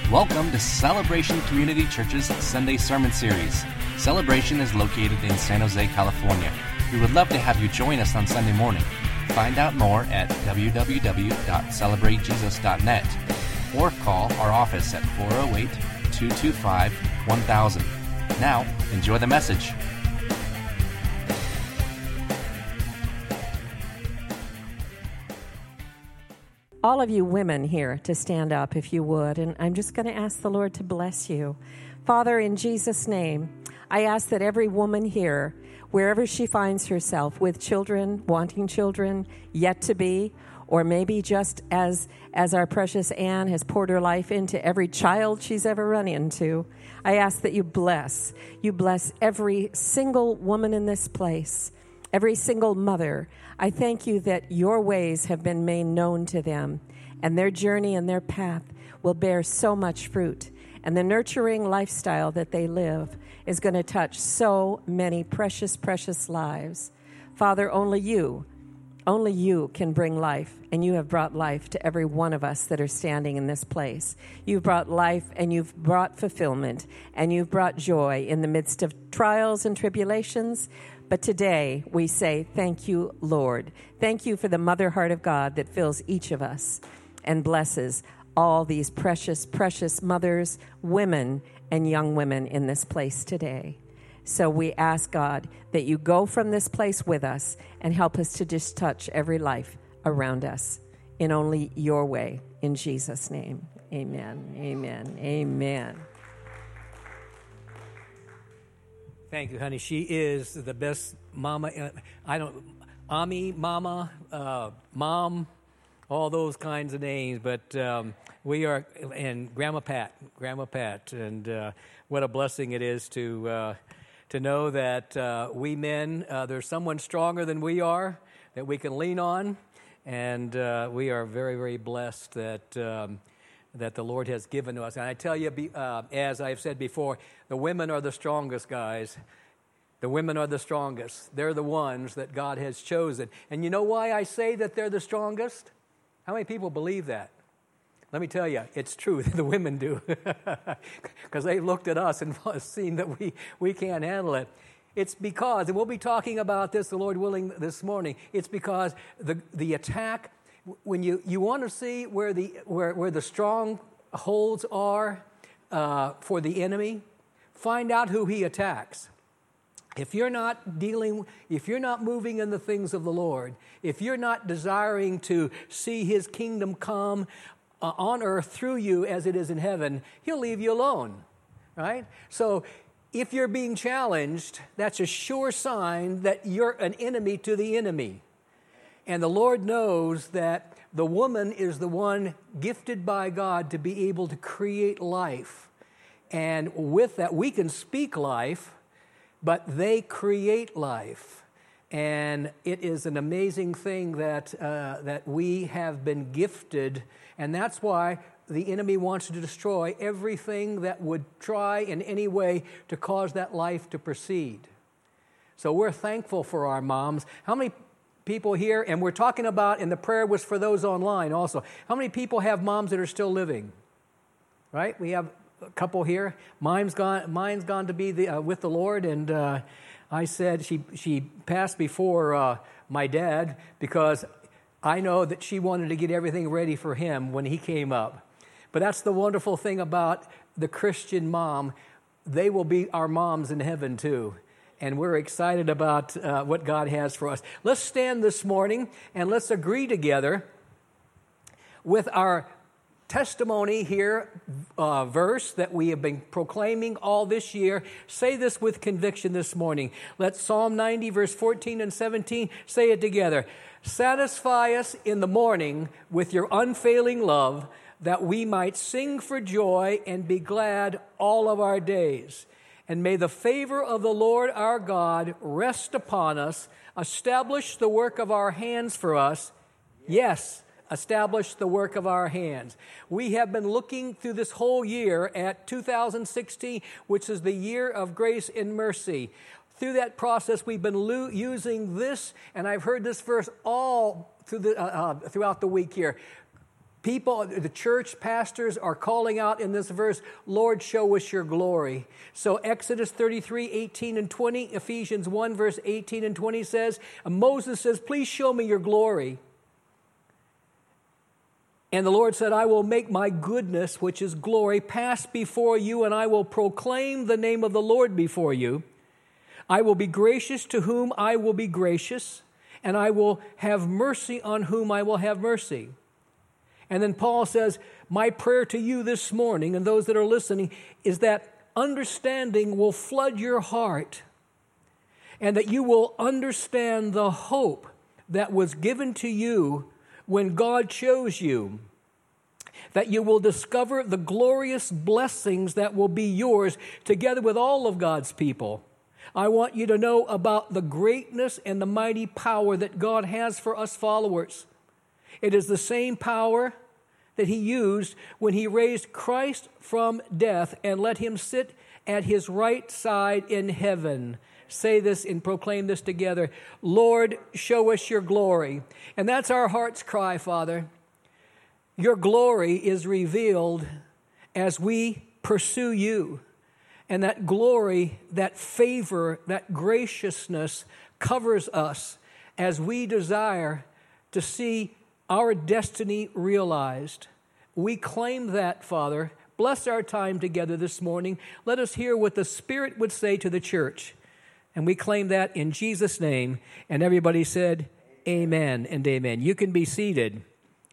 Welcome to Celebration Community Church's Sunday Sermon Series. Celebration is located in San Jose, California. We would love to have you join us on Sunday morning. Find out more at www.celebratejesus.net or call our office at 408-225-1000. Now, enjoy the message. All of you women here to stand up if you would, and I'm just going to ask the Lord to bless you. Father, in Jesus' name, I ask that every woman here, wherever she finds herself, with children, wanting children, yet to be, or maybe just as our precious Anne has poured her life into every child she's ever run into, I ask that you bless every single woman in this place, every single mother. I thank you that your ways have been made known to them, and their journey and their path will bear so much fruit. And the nurturing lifestyle that they live is going to touch so many precious, precious lives. Father, only you can bring life, and you have brought life to every one of us that are standing in this place. You've brought life, and you've brought fulfillment, and you've brought joy in the midst of trials and tribulations. But today we say, thank you, Lord. Thank you for the mother heart of God that fills each of us and blesses all these precious, precious mothers, women, and young women in this place today. So we ask, God, that you go from this place with us and help us to just touch every life around us in only your way. In Jesus' name, amen, amen, amen. Thank you, honey. She is the best mama. Ami, mama, mom, all those kinds of names. But we are, and Grandma Pat, and what a blessing it is to know that we men, there's someone stronger than we are that we can lean on, and we are very, very blessed that the Lord has given to us. And I tell you, as I've said before, the women are the strongest, guys. The women are the strongest. They're the ones that God has chosen. And you know why I say that they're the strongest? How many people believe that? Let me tell you, it's true. The women do. Because they looked at us and seen that we can't handle it. It's because, and we'll be talking about this, the Lord willing, this morning, it's because the attack, when you want to see where the strongholds are for the enemy, find out who he attacks. If you're not moving in the things of the Lord, if you're not desiring to see his kingdom come on earth through you as it is in heaven, he'll leave you alone, right? So if you're being challenged, that's a sure sign that you're an enemy to the enemy. And the Lord knows that the woman is the one gifted by God to be able to create life. And with that, we can speak life, but they create life. And it is an amazing thing that we have been gifted. And that's why the enemy wants to destroy everything that would try in any way to cause that life to proceed. So we're thankful for our moms. How many people here, and we're talking about, and the prayer was for those online also, how many people have moms that are still living? Right? We have a couple here. Mine's gone to be with the Lord, and I said she passed before my dad because I know that she wanted to get everything ready for him when he came up. But that's the wonderful thing about the Christian mom. They will be our moms in heaven too. And we're excited about what God has for us. Let's stand this morning and let's agree together with our testimony here, verse that we have been proclaiming all this year. Say this with conviction this morning. Let Psalm 90, verse 14 and 17, say it together. Satisfy us in the morning with your unfailing love, that we might sing for joy and be glad all of our days. And may the favor of the Lord our God rest upon us, establish the work of our hands for us. Yes, establish the work of our hands. We have been looking through this whole year at 2016, which is the year of grace and mercy. Through that process, we've been using this, and I've heard this verse all throughout the week here. People, the church pastors are calling out in this verse, Lord, show us your glory. So Exodus 33, 18 and 20, Ephesians 1, verse 18 and 20 says, Moses says, please show me your glory. And the Lord said, I will make my goodness, which is glory, pass before you, and I will proclaim the name of the Lord before you. I will be gracious to whom I will be gracious, and I will have mercy on whom I will have mercy. And then Paul says, my prayer to you this morning, and those that are listening, is that understanding will flood your heart, and that you will understand the hope that was given to you when God chose you, that you will discover the glorious blessings that will be yours together with all of God's people. I want you to know about the greatness and the mighty power that God has for us followers. It is the same power that he used when he raised Christ from death and let him sit at his right side in heaven. Say this and proclaim this together. Lord, show us your glory. And that's our heart's cry, Father. Your glory is revealed as we pursue you. And that glory, that favor, that graciousness covers us as we desire to see our destiny realized. We claim that, Father. Bless our time together this morning. Let us hear what the Spirit would say to the church. And we claim that in Jesus' name. And everybody said, amen and amen. You can be seated.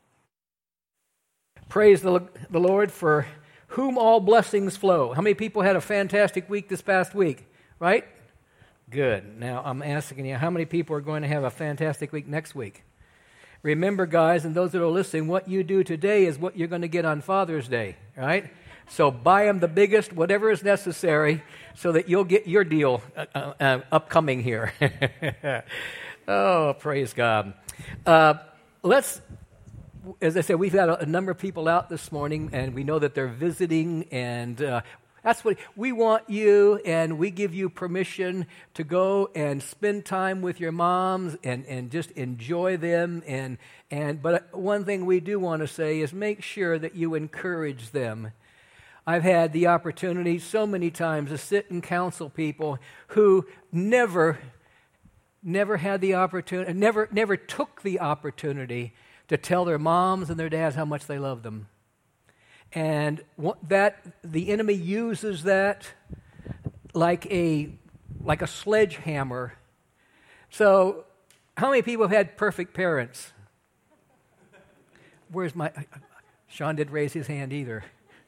Praise the Lord, for whom all blessings flow. How many people had a fantastic week this past week? Right? Good. Now I'm asking you, how many people are going to have a fantastic week next week? Remember, guys, and those that are listening, what you do today is what you're going to get on Father's Day, right? So buy them the biggest, whatever is necessary, so that you'll get your deal upcoming here. Oh, praise God. Let's, as I said, we've had a number of people out this morning, and we know that they're visiting, and that's what we want you, and we give you permission to go and spend time with your moms and just enjoy them. But one thing we do want to say is make sure that you encourage them. I've had the opportunity so many times to sit and counsel people who never had the opportunity, never took the opportunity to tell their moms and their dads how much they love them. And that the enemy uses that like a sledgehammer. So, how many people have had perfect parents? Where's my... Sean didn't raise his hand either.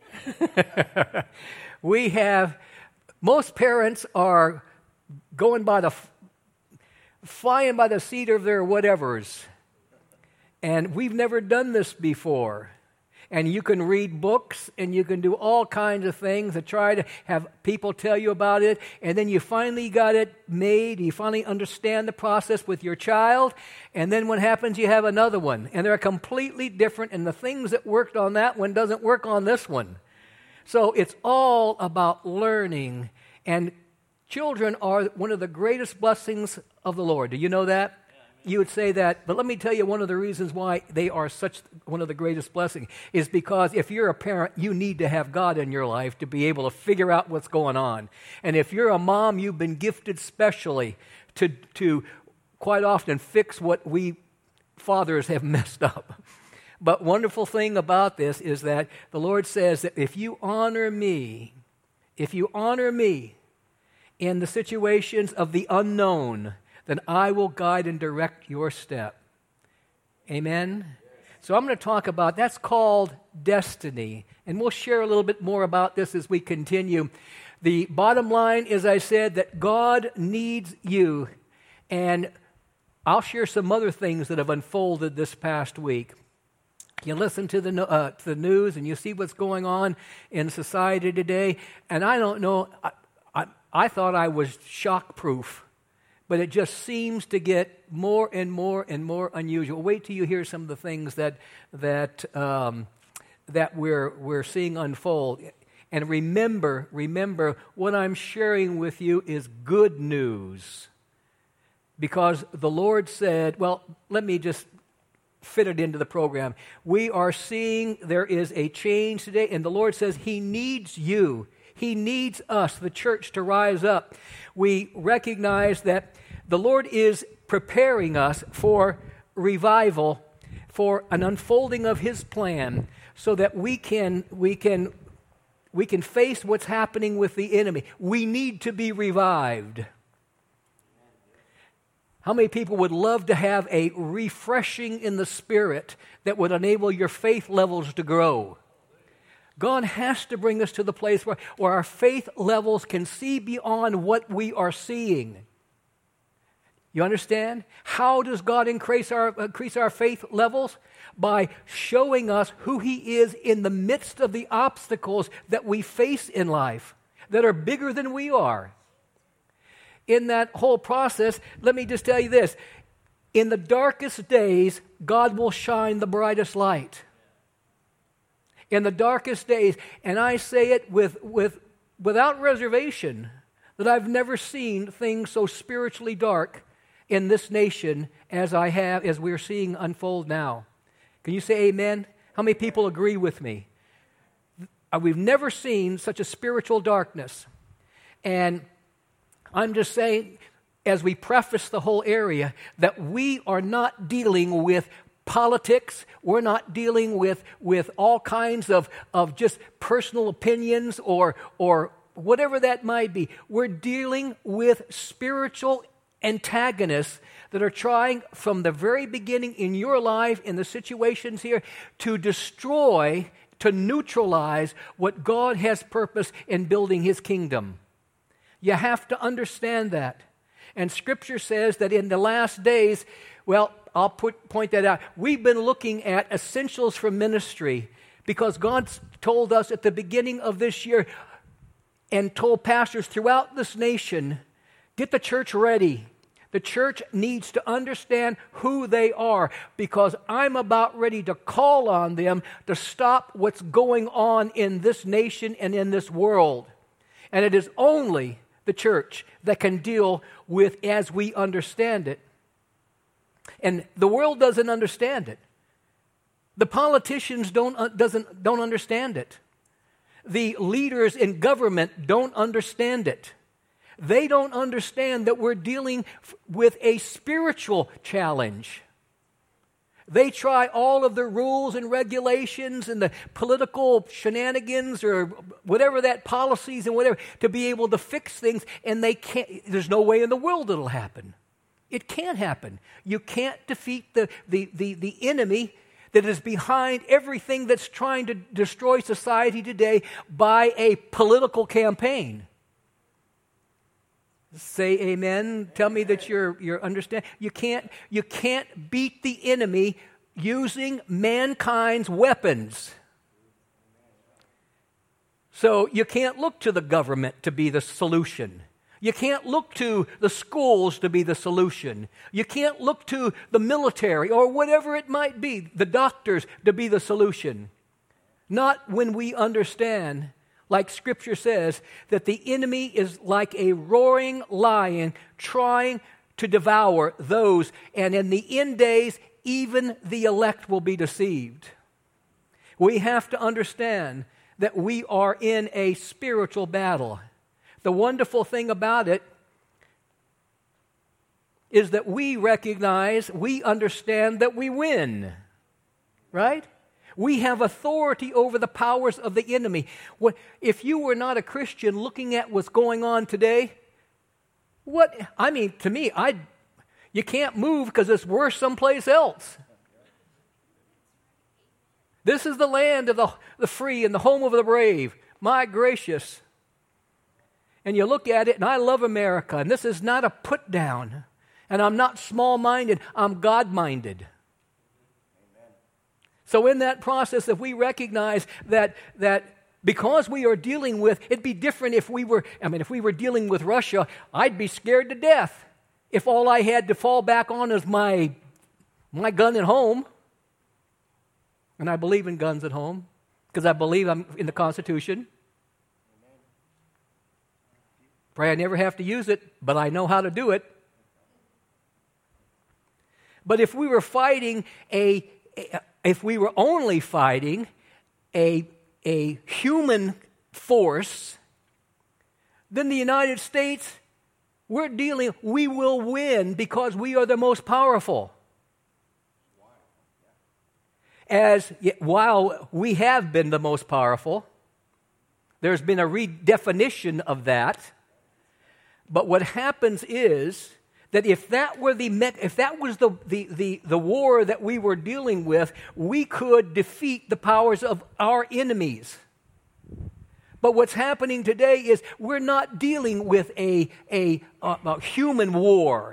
We have... Most parents are going by flying by the seat of their whatevers. And we've never done this before. And you can read books and you can do all kinds of things to try to have people tell you about it. And then you finally got it made. You finally understand the process with your child. And then what happens? You have another one. And they're completely different. And the things that worked on that one doesn't work on this one. So it's all about learning. And children are one of the greatest blessings of the Lord. Do you know that? You would say that, but let me tell you one of the reasons why they are such one of the greatest blessings is because if you're a parent, you need to have God in your life to be able to figure out what's going on. And if you're a mom, you've been gifted specially to quite often fix what we fathers have messed up. But wonderful thing about this is that the Lord says that if you honor me in the situations of the unknown, then I will guide and direct your step. Amen? So I'm going to talk about, that's called destiny. And we'll share a little bit more about this as we continue. The bottom line is, I said, that God needs you. And I'll share some other things that have unfolded this past week. You listen to the news and you see what's going on in society today. And I don't know, I thought I was shock-proof. But it just seems to get more and more and more unusual. Wait till you hear some of the things that we're seeing unfold. And remember, what I'm sharing with you is good news. Because the Lord said, well, let me just fitted into the program. We are seeing there is a change today, and the Lord says He needs you. He needs us, the church, to rise up. We recognize that the Lord is preparing us for revival, for an unfolding of His plan, so that we can face what's happening with the enemy. We need to be revived. How many people would love to have a refreshing in the Spirit that would enable your faith levels to grow? God has to bring us to the place where our faith levels can see beyond what we are seeing. You understand? How does God increase our faith levels? By showing us who He is in the midst of the obstacles that we face in life that are bigger than we are. In that whole process, let me just tell you this. In the darkest days, God will shine the brightest light. In the darkest days, and I say it without reservation, that I've never seen things so spiritually dark in this nation as we're seeing unfold now. Can you say amen? How many people agree with me? We've never seen such a spiritual darkness. And I'm just saying, as we preface the whole area, that we are not dealing with politics. We're not dealing with all kinds of just personal opinions or whatever that might be. We're dealing with spiritual antagonists that are trying from the very beginning in your life, in the situations here, to destroy, to neutralize what God has purposed in building His kingdom. You have to understand that. And Scripture says that in the last days, well, I'll point that out. We've been looking at essentials for ministry because God told us at the beginning of this year and told pastors throughout this nation, get the church ready. The church needs to understand who they are because I'm about ready to call on them to stop what's going on in this nation and in this world. And it is only the church that can deal with as we understand it. And the world doesn't understand it. The politicians don't understand it. The leaders in government don't understand it. They don't understand that we're dealing with a spiritual challenge. They try all of the rules and regulations and the political shenanigans or whatever that policies and whatever to be able to fix things, and they can't. There's no way in the world it'll happen. It can't happen. You can't defeat the enemy that is behind everything that's trying to destroy society today by a political campaign. Say amen. Tell me that you're understand. You can't beat the enemy using mankind's weapons. So you can't look to the government to be the solution. You can't look to the schools to be the solution. You can't look to the military or whatever it might be, the doctors to be the solution. Not when we understand, like Scripture says, that the enemy is like a roaring lion trying to devour those, and in the end days, even the elect will be deceived. We have to understand that we are in a spiritual battle. The wonderful thing about it is that we recognize, we understand that we win, right? We have authority over the powers of the enemy. If you were not a Christian looking at what's going on today, to me, you can't move because it's worse someplace else. This is the land of the free and the home of the brave. My gracious. And you look at it, and I love America, and this is not a put down. And I'm not small-minded, I'm God-minded. So in that process, if we recognize that because we are dealing with, it'd be different if we were dealing with Russia, I'd be scared to death if all I had to fall back on is my gun at home. And I believe in guns at home because I believe I'm in the Constitution. Pray I never have to use it, but I know how to do it. But if we were only fighting a human force, then the United States, we will win because we are the most powerful. While we have been the most powerful, there's been a redefinition of that. But what happens is that if that was the war that we were dealing with, we could defeat the powers of our enemies. But what's happening today is we're not dealing with a human war.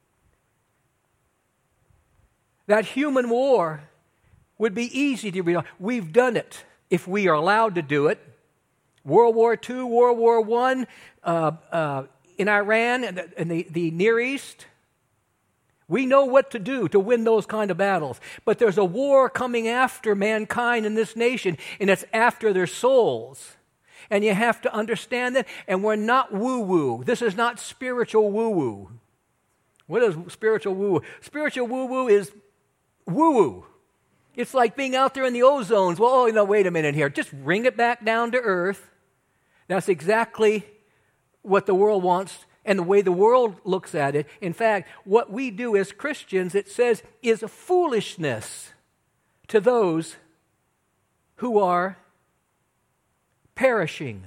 That human war would be easy to realize. We've done it if we are allowed to do it. World War II, World War I, in Iran and the Near East. We know what to do to win those kind of battles. But there's a war coming after mankind in this nation, and it's after their souls. And you have to understand that, and we're not woo-woo. This is not spiritual woo-woo. What is spiritual woo-woo? Spiritual woo-woo is woo-woo. It's like being out there in the ozones. Well, wait a minute here. Just bring it back down to earth. That's exactly what the world wants and the way the world looks at it. In fact, what we do as Christians, it says, is foolishness to those who are perishing.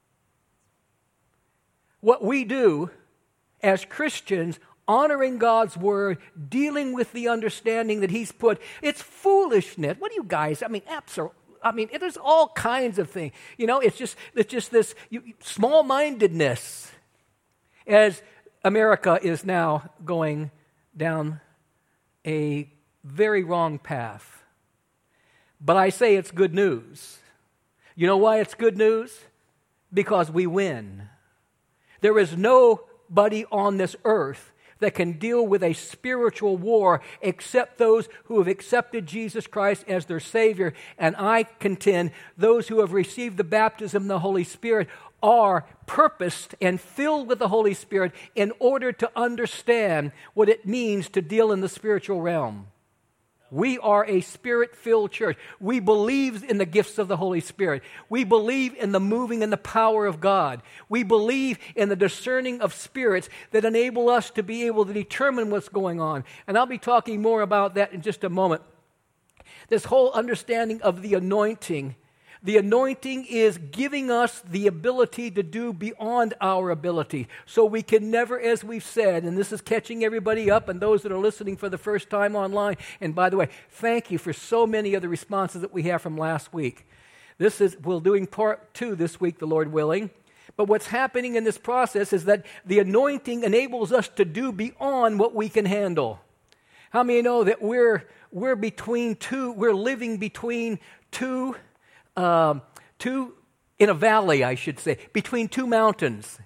What we do as Christians, honoring God's word, dealing with the understanding that He's put, it's foolishness. What do you guys, there's all kinds of things. It's just this small-mindedness as America is now going down a very wrong path. But I say it's good news. You know why it's good news? Because we win. There is nobody on this earth that can deal with a spiritual war except those who have accepted Jesus Christ as their Savior. And I contend those who have received the baptism of the Holy Spirit are purposed and filled with the Holy Spirit in order to understand what it means to deal in the spiritual realm. We are a Spirit-filled church. We believe in the gifts of the Holy Spirit. We believe in the moving and the power of God. We believe in the discerning of spirits that enable us to be able to determine what's going on. And I'll be talking more about that in just a moment. This whole understanding of the anointing. The anointing is giving us the ability to do beyond our ability. So we can never, as we've said, and this is catching everybody up and those that are listening for the first time online. And by the way, thank you for so many of the responses that we have from last week. We're doing part 2 this week, the Lord willing. But what's happening in this process is that the anointing enables us to do beyond what we can handle. How many know that we're living between two in a valley, I should say, between two mountains.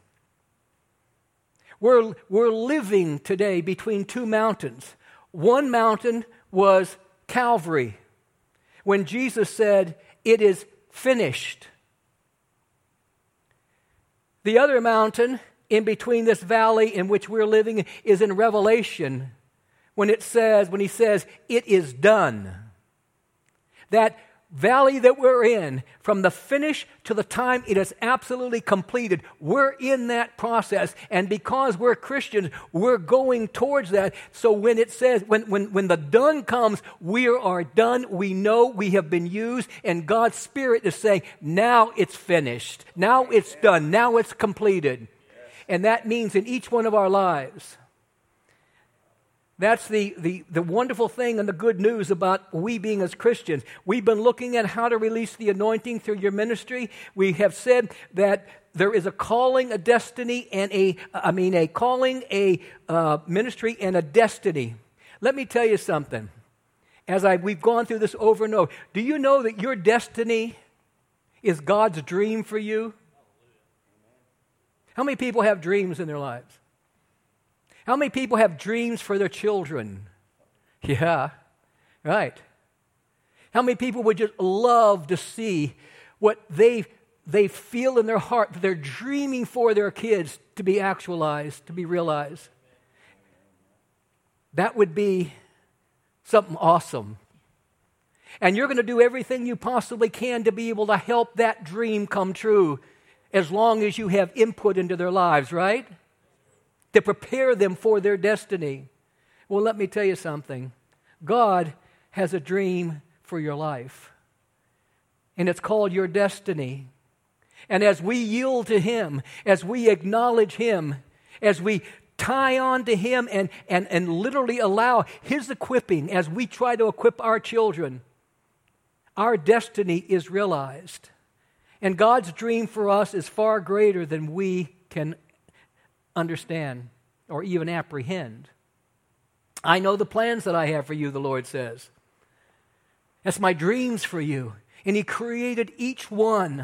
We're living today between two mountains. One mountain was Calvary, when Jesus said, "It is finished." The other mountain in between this valley in which we're living is in Revelation, when he says, "It is done." That valley that we're in, from the finish to the time it is absolutely completed, we're in that process. And because we're Christians, we're going towards that. So when it says, when the done comes, we are done. We know we have been used, and God's Spirit is saying, now it's finished. Now it's done. Now it's completed. And that means in each one of our lives. That's the wonderful thing and the good news about we being as Christians. We've been looking at how to release the anointing through your ministry. We have said that there is a calling, a destiny, and a ministry and a destiny. Let me tell you something. We've gone through this over and over. Do you know that your destiny is God's dream for you? How many people have dreams in their lives? How many people have dreams for their children? Yeah, right. How many people would just love to see what they feel in their heart that they're dreaming for their kids to be actualized, to be realized? That would be something awesome. And you're going to do everything you possibly can to be able to help that dream come true as long as you have input into their lives, right? To prepare them for their destiny. Well, let me tell you something. God has a dream for your life. And it's called your destiny. And as we yield to Him, as we acknowledge Him, as we tie on to Him and literally allow His equipping as we try to equip our children, our destiny is realized. And God's dream for us is far greater than we can understand or even apprehend. I know the plans that I have for you, the Lord says. That's my dreams for you. And He created each one.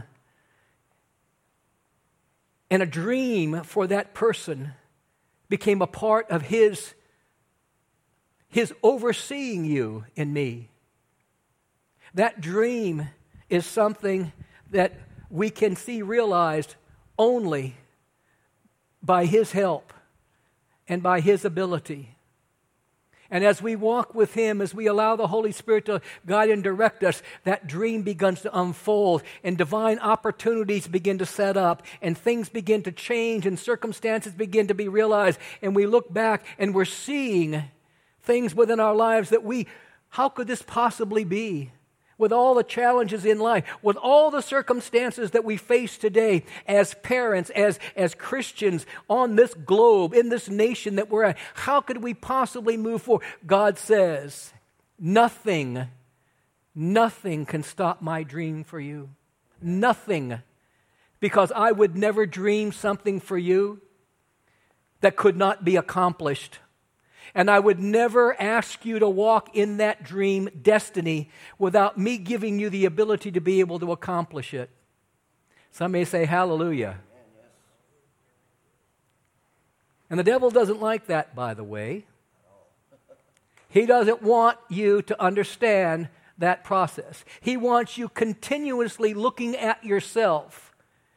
And a dream for that person became a part of His overseeing you and me. That dream is something that we can see realized only by His help and by His ability. And as we walk with Him, as we allow the Holy Spirit to guide and direct us, that dream begins to unfold and divine opportunities begin to set up and things begin to change and circumstances begin to be realized. And we look back and we're seeing things within our lives that how could this possibly be? With all the challenges in life, with all the circumstances that we face today as parents, as Christians on this globe, in this nation that we're at, how could we possibly move forward? God says, nothing can stop my dream for you. Nothing. Because I would never dream something for you that could not be accomplished. And I would never ask you to walk in that dream destiny without me giving you the ability to be able to accomplish it. Some may say hallelujah. And the devil doesn't like that, by the way. He doesn't want you to understand that process. He wants you continuously looking at yourself,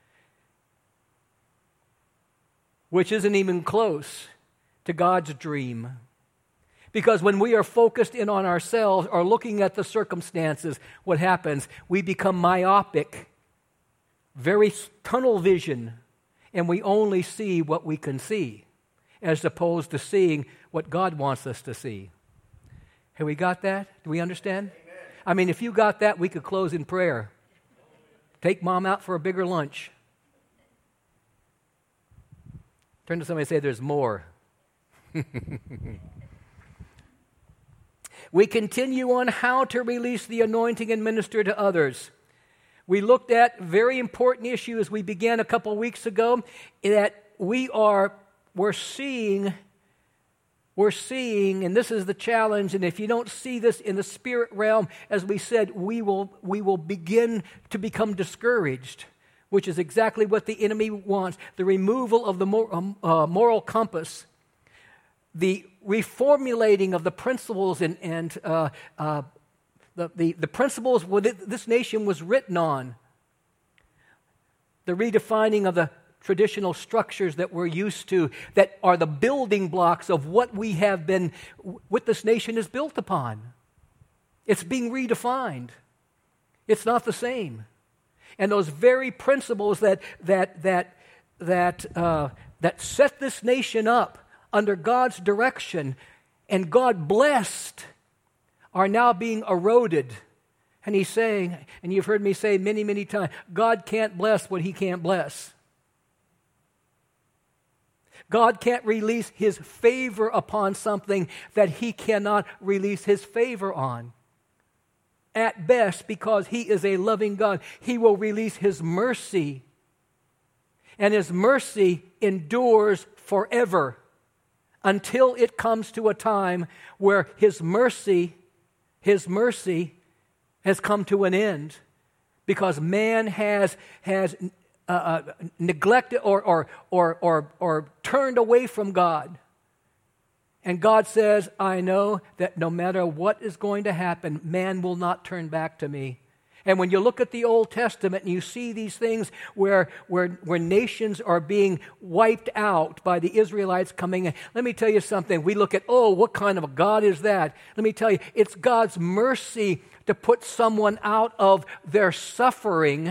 which isn't even close to God's dream. Because when we are focused in on ourselves or looking at the circumstances, what happens? We become myopic, very tunnel vision, and we only see what we can see, as opposed to seeing what God wants us to see. Have we got that? Do we understand? Amen. I mean, if you got that, we could close in prayer. Take Mom out for a bigger lunch. Turn to somebody and say, there's more. We continue on how to release the anointing and minister to others. We looked at very important issue as we began a couple of weeks ago, that we're seeing, and this is the challenge, and if you don't see this in the spirit realm, as we said, we will begin to become discouraged, which is exactly what the enemy wants, the removal of the moral compass, the reformulating of the principles and the principles this nation was written on, the redefining of the traditional structures that we're used to, that are the building blocks of what this nation is built upon. It's being redefined. It's not the same. And those very principles that set this nation up under God's direction and God blessed are now being eroded. And He's saying, and you've heard me say many, many times, God can't bless what He can't bless. God can't release His favor upon something that He cannot release His favor on. At best, because He is a loving God, He will release His mercy. And His mercy endures forever, until it comes to a time where His mercy has come to an end, because man has neglected or turned away from God. And God says, I know that no matter what is going to happen, man will not turn back to me. And when you look at the Old Testament and you see these things where nations are being wiped out by the Israelites coming in, let me tell you something. We look at, oh, what kind of a God is that? Let me tell you, it's God's mercy to put someone out of their suffering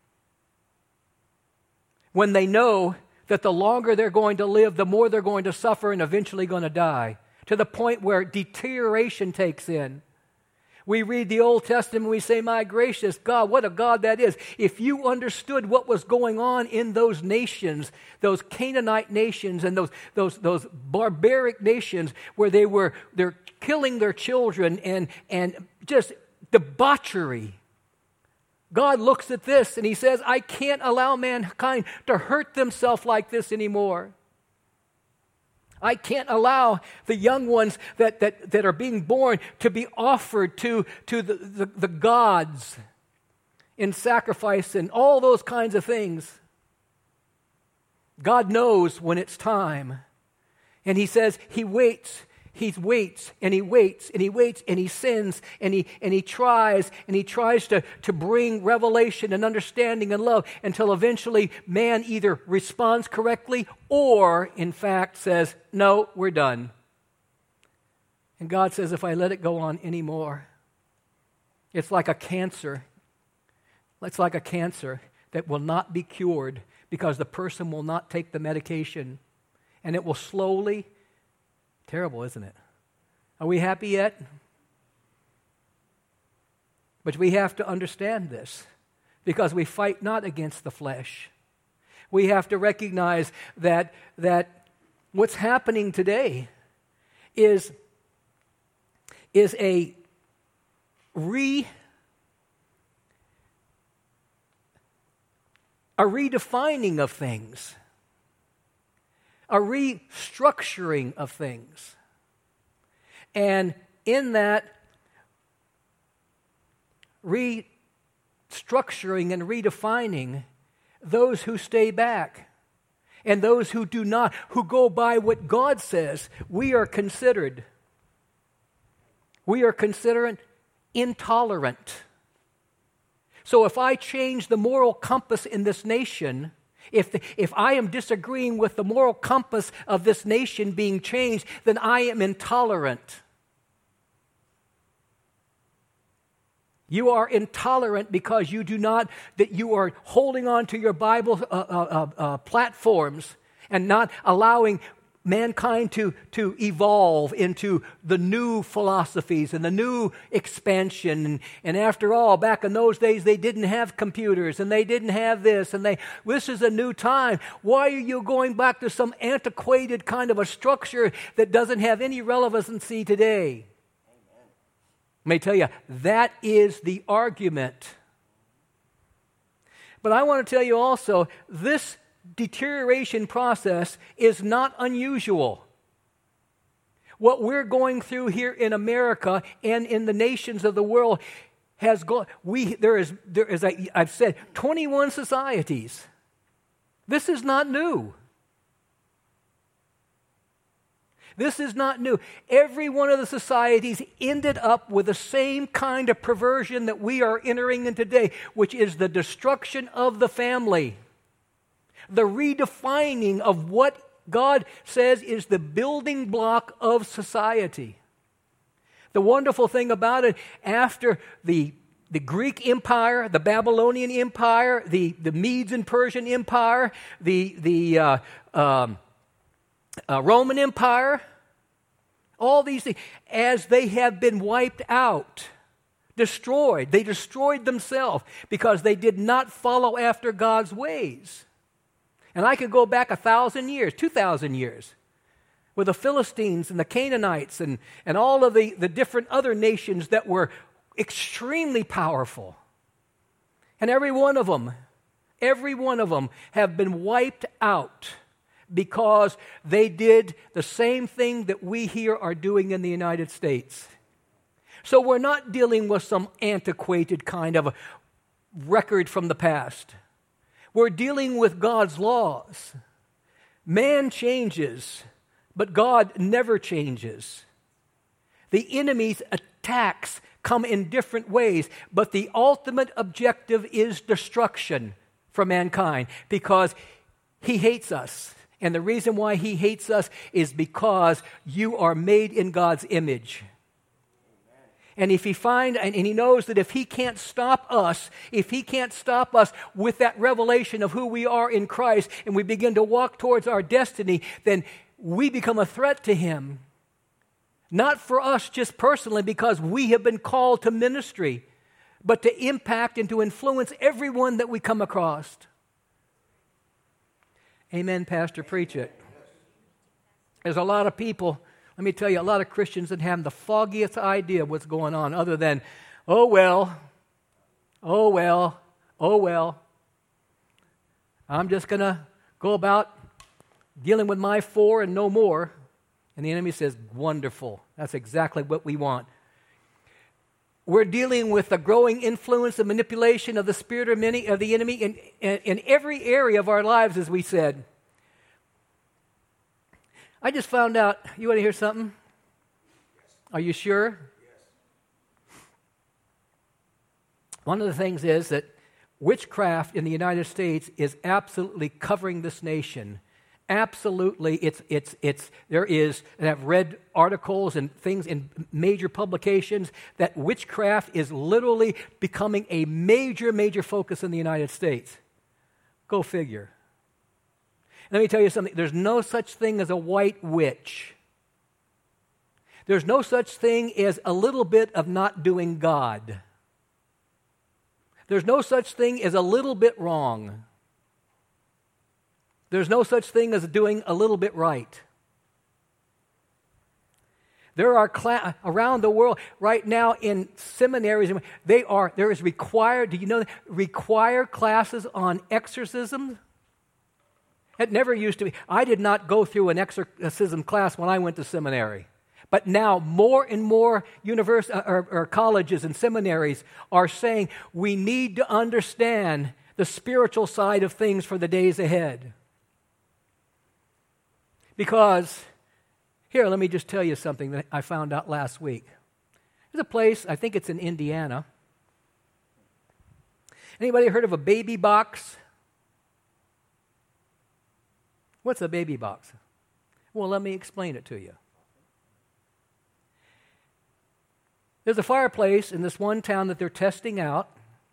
when they know that the longer they're going to live, the more they're going to suffer and eventually going to die, to the point where deterioration takes in. We read the Old Testament and we say, my gracious God, what a God that is. If you understood what was going on in those nations, those Canaanite nations and those barbaric nations where they're killing their children and just debauchery. God looks at this and he says, I can't allow mankind to hurt themselves like this anymore. I can't allow the young ones that are being born to be offered to the gods in sacrifice and all those kinds of things. God knows when it's time. And he says he waits. He waits and he waits and he waits and he sins and he tries to bring revelation and understanding and love until eventually man either responds correctly or in fact says, no, we're done. And God says, if I let it go on anymore, it's like a cancer. It's like a cancer that will not be cured because the person will not take the medication, and it will slowly. Terrible, isn't it? Are we happy yet? But we have to understand this because we fight not against the flesh. We have to recognize that what's happening today is a redefining of things. A restructuring of things. And in that restructuring and redefining, those who stay back and those who do not, who go by what God says, we are considered intolerant. So if I change the moral compass in this nation, if I am disagreeing with the moral compass of this nation being changed, then I am intolerant. You are intolerant because that you are holding on to your Bible platforms and not allowing mankind to evolve into the new philosophies and the new expansion. And after all, back in those days, they didn't have computers and they didn't have this. And this is a new time. Why are you going back to some antiquated kind of a structure that doesn't have any relevancy today? Amen. Let me tell you, that is the argument. But I want to tell you also, this deterioration process is not unusual. What we're going through here in America and in the nations of the world has gone. There is I've said 21 societies. This is not new. This is not new. Every one of the societies ended up with the same kind of perversion that we are entering in today, which is the destruction of the family. The redefining of what God says is the building block of society. The wonderful thing about it, after the Greek Empire, the Babylonian Empire, the Medes and Persian Empire, the Roman Empire, all these things, as they have been wiped out, destroyed, they destroyed themselves because they did not follow after God's ways. And I could go back 1,000 years, 2,000 years, with the Philistines and the Canaanites and all of the different other nations that were extremely powerful. And every one of them have been wiped out because they did the same thing that we here are doing in the United States. So we're not dealing with some antiquated kind of a record from the past. We're dealing with God's laws. Man changes, but God never changes. The enemy's attacks come in different ways, but the ultimate objective is destruction for mankind because he hates us. And the reason why he hates us is because you are made in God's image. And if and he knows that if he can't stop us with that revelation of who we are in Christ, and we begin to walk towards our destiny, then we become a threat to him. Not for us just personally, because we have been called to ministry, but to impact and to influence everyone that we come across. Amen, Pastor, preach it. There's a lot of people, let me tell you, a lot of Christians that have the foggiest idea of what's going on other than, oh well, I'm just going to go about dealing with my 4 and no more. And the enemy says, wonderful. That's exactly what we want. We're dealing with the growing influence and manipulation of the spirit of the enemy in every area of our lives, as we said. I just found out, you want to hear something? Are you sure? Yes. One of the things is that witchcraft in the United States is absolutely covering this nation. Absolutely, and I've read articles and things in major publications that witchcraft is literally becoming a major focus in the United States. Go figure. Let me tell you something. There's no such thing as a white witch. There's no such thing as a little bit of not doing God. There's no such thing as a little bit wrong. There's no such thing as doing a little bit right. There are around the world right now in seminaries, there is required, do you know, required classes on exorcism? It never used to be. I did not go through an exorcism class when I went to seminary. But now more and more or colleges and seminaries are saying we need to understand the spiritual side of things for the days ahead. Because, here, let me just tell you something that I found out last week. There's a place, I think it's in Indiana. Anybody heard of a baby box? What's a baby box? Well, let me explain it to you. There's a fireplace in this one town that they're testing out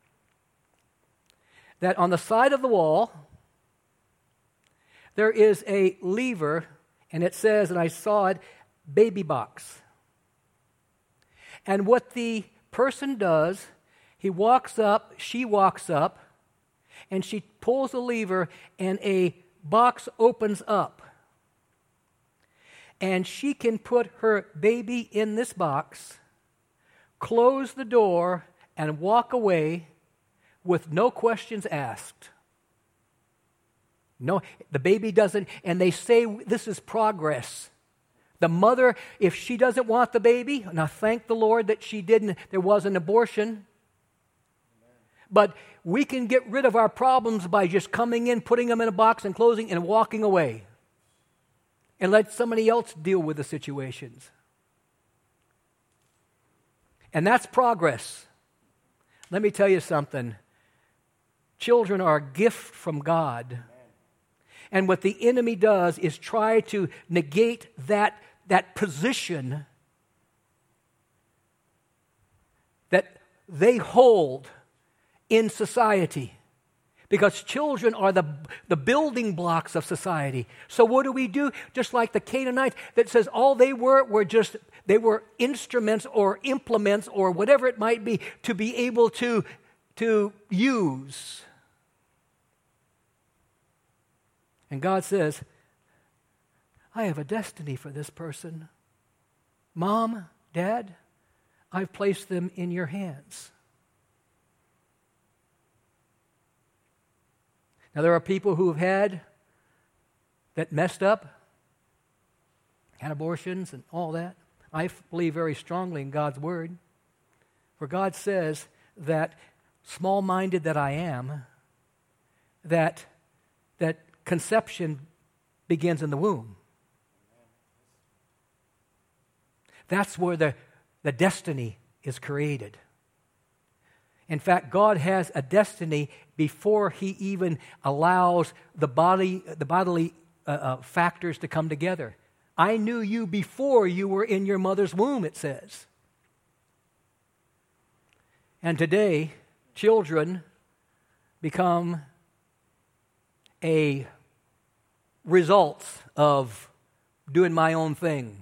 that on the side of the wall, there is a lever, and it says, and I saw it, baby box. And what the person does, she walks up, and she pulls the lever, and a box opens up. And she can put her baby in this box, close the door, and walk away with no questions asked. No, the baby doesn't, and they say this is progress. The mother, if she doesn't want the baby, now thank the Lord that she didn't, there was an abortion. Amen. But we can get rid of our problems by just coming in, putting them in a box and closing and walking away. And let somebody else deal with the situations. And that's progress. Let me tell you something. Children are a gift from God. And what the enemy does is try to negate that position that they hold in society. Because children are the building blocks of society. So what do we do? Just like the Canaanites that says all they were instruments or implements or whatever it might be to be able to use. And God says, I have a destiny for this person. Mom, Dad, I've placed them in your hands. Now, there are people who have that messed up, had abortions and all that. I believe very strongly in God's word, where God says that, small-minded that I am, that conception begins in the womb. That's where the destiny is created. In fact, God has a destiny before He even allows the bodily factors to come together. I knew you before you were in your mother's womb, it says. And today, children become a result of doing my own thing.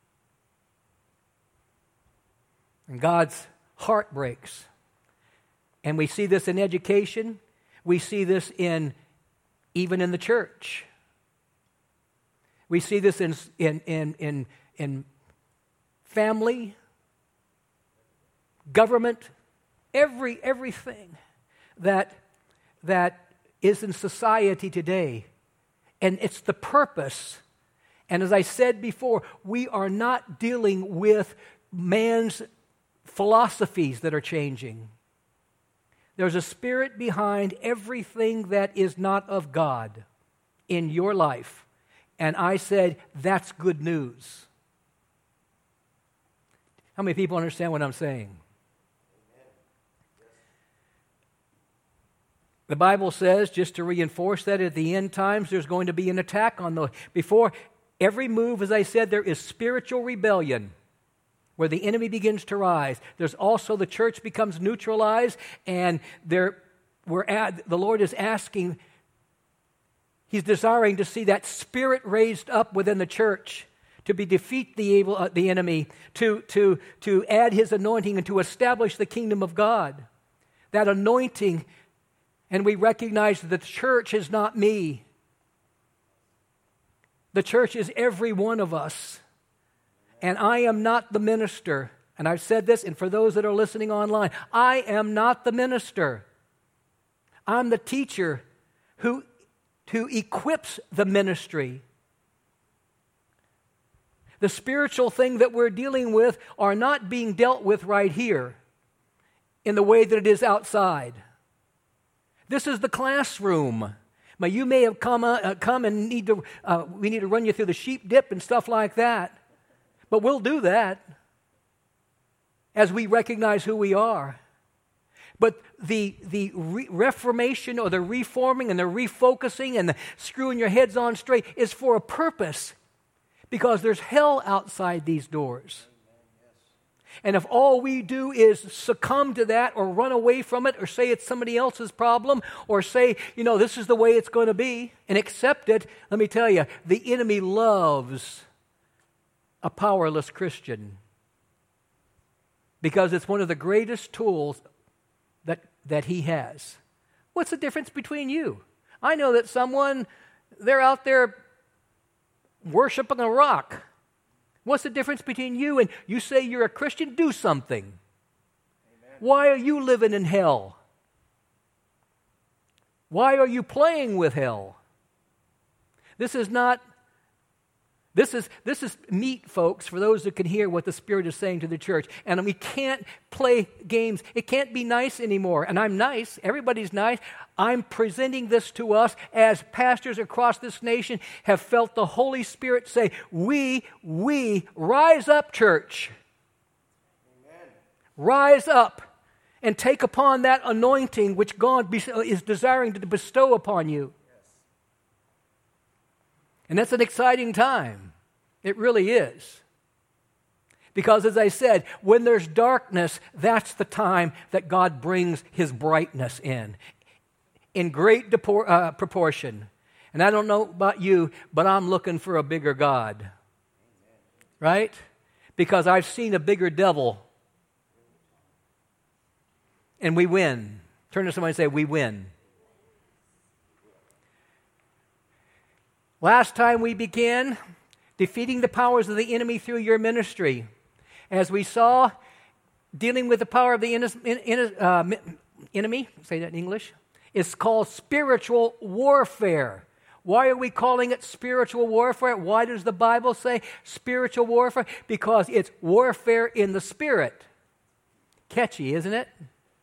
And God's heart breaks. And we see this in education. We see this even in the church. We see this in family, government, everything that is in society today. And it's the purpose. And as I said before, we are not dealing with man's philosophies that are changing. There's a spirit behind everything that is not of God in your life. And I said, that's good news. How many people understand what I'm saying? The Bible says, just to reinforce that, at the end times there's going to be an attack on the... Before every move, as I said, there is spiritual rebellion, where the enemy begins to rise. There's also the church becomes neutralized, and the Lord is asking, He's desiring to see that spirit raised up within the church to defeat the enemy, to add His anointing and to establish the kingdom of God. That anointing, and we recognize that the church is not me. The church is every one of us. And I am not the minister. And I've said this, and for those that are listening online, I am not the minister. I'm the teacher who equips the ministry. The spiritual thing that we're dealing with are not being dealt with right here in the way that it is outside. This is the classroom. Now, you may have come and we need to run you through the sheep dip and stuff like that. But we'll do that as we recognize who we are. But the reformation or the reforming and the refocusing and the screwing your heads on straight is for a purpose, because there's hell outside these doors. And if all we do is succumb to that or run away from it or say it's somebody else's problem or say, this is the way it's going to be and accept it, let me tell you, the enemy loves a powerless Christian, because it's one of the greatest tools that he has. What's the difference between you? I know that they're out there worshiping a rock. What's the difference between you and you say you're a Christian? Do something. Amen. Why are you living in hell? Why are you playing with hell? This is meat, folks, for those that can hear what the Spirit is saying to the church. And we can't play games. It can't be nice anymore. And I'm nice. Everybody's nice. I'm presenting this to us as pastors across this nation have felt the Holy Spirit say, we rise up, church. Amen. Rise up and take upon that anointing which God is desiring to bestow upon you. And that's an exciting time. It really is. Because as I said, when there's darkness, that's the time that God brings His brightness in great proportion. And I don't know about you, but I'm looking for a bigger God. Right? Because I've seen a bigger devil. And we win. Turn to somebody and say, we win. Last time we began defeating the powers of the enemy through your ministry. As we saw, dealing with the power of the enemy, say that in English, is called spiritual warfare. Why are we calling it spiritual warfare? Why does the Bible say spiritual warfare? Because it's warfare in the spirit. Catchy, isn't it?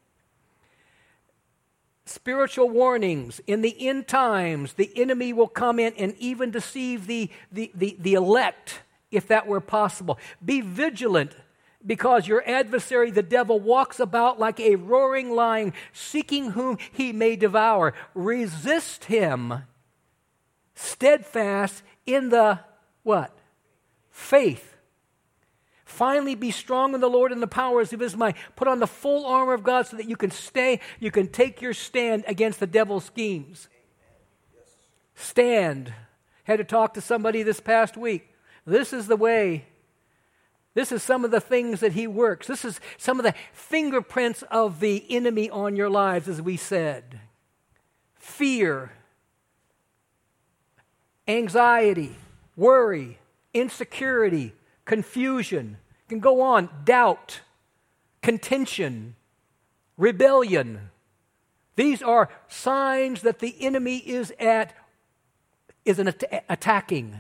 Spiritual warnings. In the end times, the enemy will come in and even deceive the elect, if that were possible. Be vigilant Because your adversary, the devil, walks about like a roaring lion, seeking whom he may devour. Resist him, steadfast in the what? Faith. Finally, be strong in the Lord and the powers of his might. Put on the full armor of God so that you can take your stand against the devil's schemes. Stand. Had to talk to somebody this past week. This is the way. This is some of the things that he works. This is some of the fingerprints of the enemy on your lives, as we said. Fear, anxiety, worry, insecurity, confusion. Can go on. Doubt, contention, rebellion. These are signs that the enemy is attacking.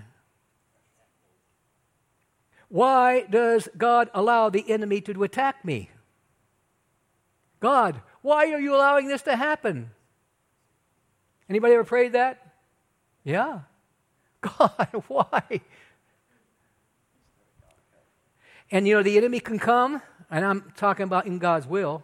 Why does God allow the enemy to attack me? God, why are you allowing this to happen? Anybody ever prayed that? Yeah. God, why? And you know, the enemy can come, and I'm talking about in God's will.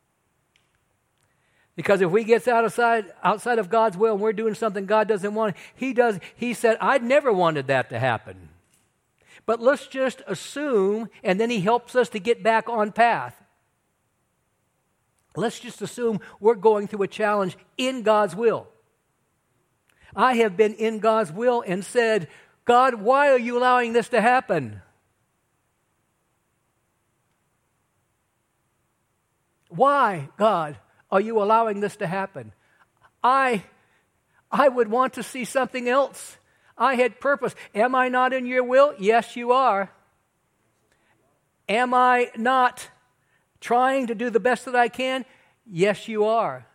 Because if we get outside of God's will and we're doing something God doesn't want, He said, I'd never wanted that to happen. But let's just assume, and then he helps us to get back on path. Let's just assume we're going through a challenge in God's will. I have been in God's will and said, God, why are you allowing this to happen? Why, God, are you allowing this to happen? I would want to see something else. I had purpose. Am I not in your will? Yes, you are. Am I not trying to do the best that I can? Yes, you are.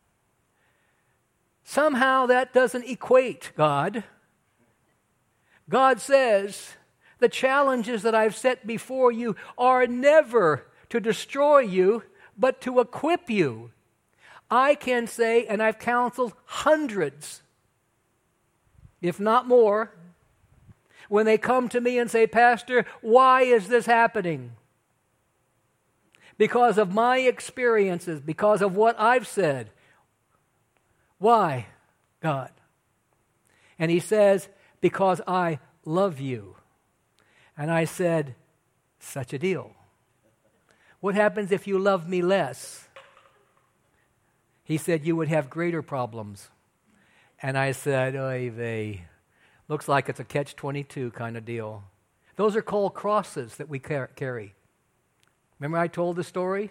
Somehow that doesn't equate, God. God says, the challenges that I've set before you are never to destroy you, but to equip you. I can say, and I've counseled hundreds, if not more, when they come to me and say, Pastor, why is this happening? Because of my experiences, because of what I've said. Why, God? And he says, because I love you. And I said, such a deal. What happens if you love me less? He said, you would have greater problems. And I said, oy vey, looks like it's a catch-22 kind of deal. Those are called crosses that we carry. Remember I told the story?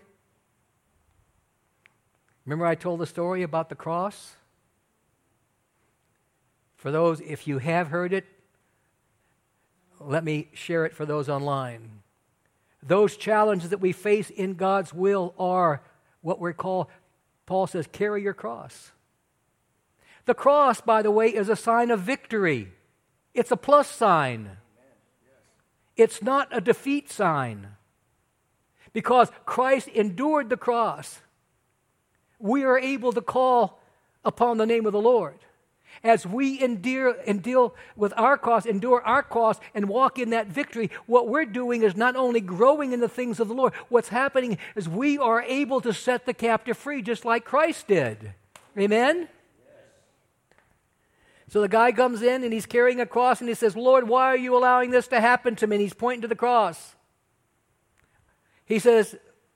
Remember I told the story about the cross? For those, if you have heard it, let me share it for those online. Those challenges that we face in God's will are what we call, Paul says, carry your cross. The cross, by the way, is a sign of victory. It's a plus sign. It's not a defeat sign. Because Christ endured the cross, we are able to call upon the name of the Lord. As we endure and deal with our cross, endure our cross, and walk in that victory, what we're doing is not only growing in the things of the Lord, what's happening is we are able to set the captive free just like Christ did. Amen? So the guy comes in and he's carrying a cross and he says, Lord, why are you allowing this to happen to me? And he's pointing to the cross. He says,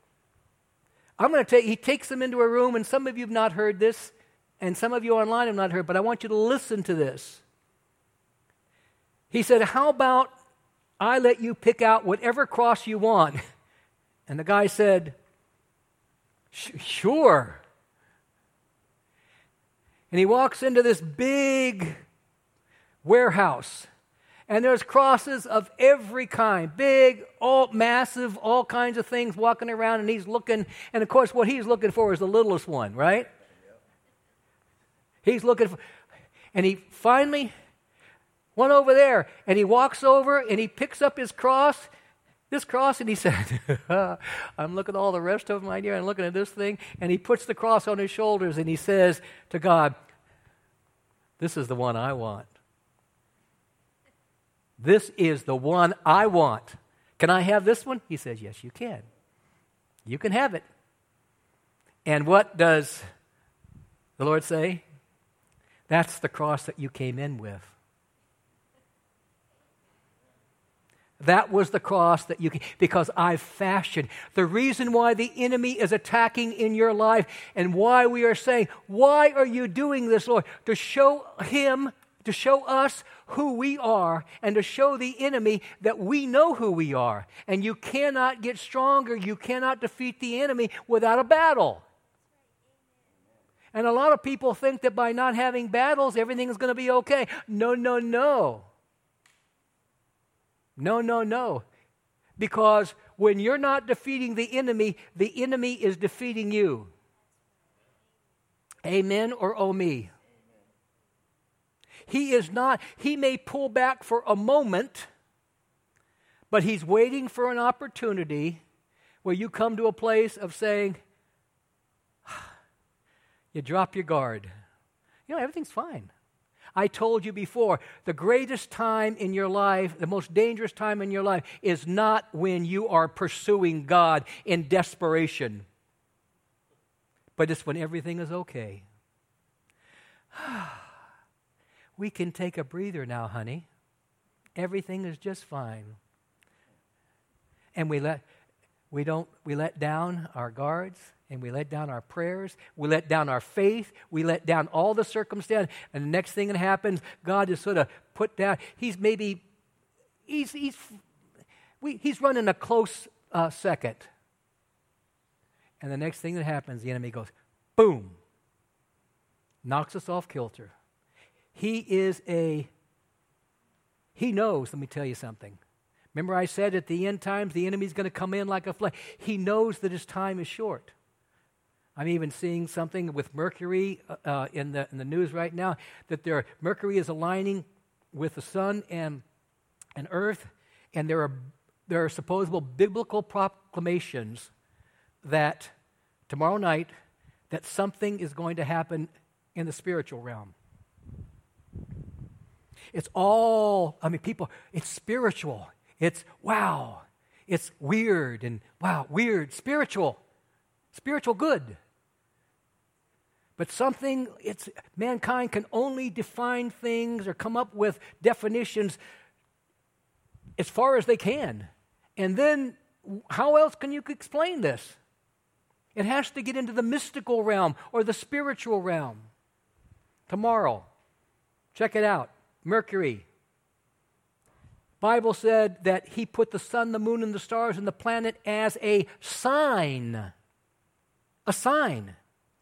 he takes him into a room, and some of you have not heard this, and some of you online have not heard, but I want you to listen to this. He said, how about I let you pick out whatever cross you want? And the guy said, sure. And he walks into this big warehouse, and there's crosses of every kind, big, all massive, all kinds of things walking around, and he's looking, and of course what he's looking for is the littlest one, right? He's looking for, and he finally went over there, and he walks over, and he picks up his cross, and he said, I'm looking at all the rest of them right here, and looking at this thing, and he puts the cross on his shoulders, and he says to God, this is the one I want. This is the one I want. Can I have this one? He says, yes, you can. You can have it. And what does the Lord say? That's the cross that you came in with. That was the cross that because I've fashioned. The reason why the enemy is attacking in your life and why we are saying, why are you doing this, Lord? To show him, to show us who we are and to show the enemy that we know who we are. And you cannot get stronger. You cannot defeat the enemy without a battle. And a lot of people think that by not having battles, everything is going to be okay. No, no, no. No, no, no. Because when you're not defeating the enemy is defeating you. Amen or oh me? He is not, he may pull back for a moment, but he's waiting for an opportunity where you come to a place of saying, you drop your guard. Everything's fine. I told you before, the greatest time in your life, the most dangerous time in your life is not when you are pursuing God in desperation, but it's when everything is okay. We can take a breather now, honey. Everything is just fine. And we let down our guards. And we let down our prayers, we let down our faith, we let down all the circumstance, and the next thing that happens, God is sort of put down. He's running a close second. And the next thing that happens, the enemy goes, boom, knocks us off kilter. He knows, let me tell you something. Remember I said at the end times, the enemy's going to come in like a flood. He knows that his time is short. I'm even seeing something with Mercury in the news right now, that Mercury is aligning with the sun and earth, and there are supposable biblical proclamations that tomorrow night that something is going to happen in the spiritual realm. It's it's spiritual. It's wow. It's weird and wow, weird, spiritual good. But mankind can only define things or come up with definitions as far as they can. And then how else can you explain this? It has to get into the mystical realm or the spiritual realm. Tomorrow, check it out, Mercury. Bible said that he put the sun, the moon, and the stars and the planet as a sign. A sign.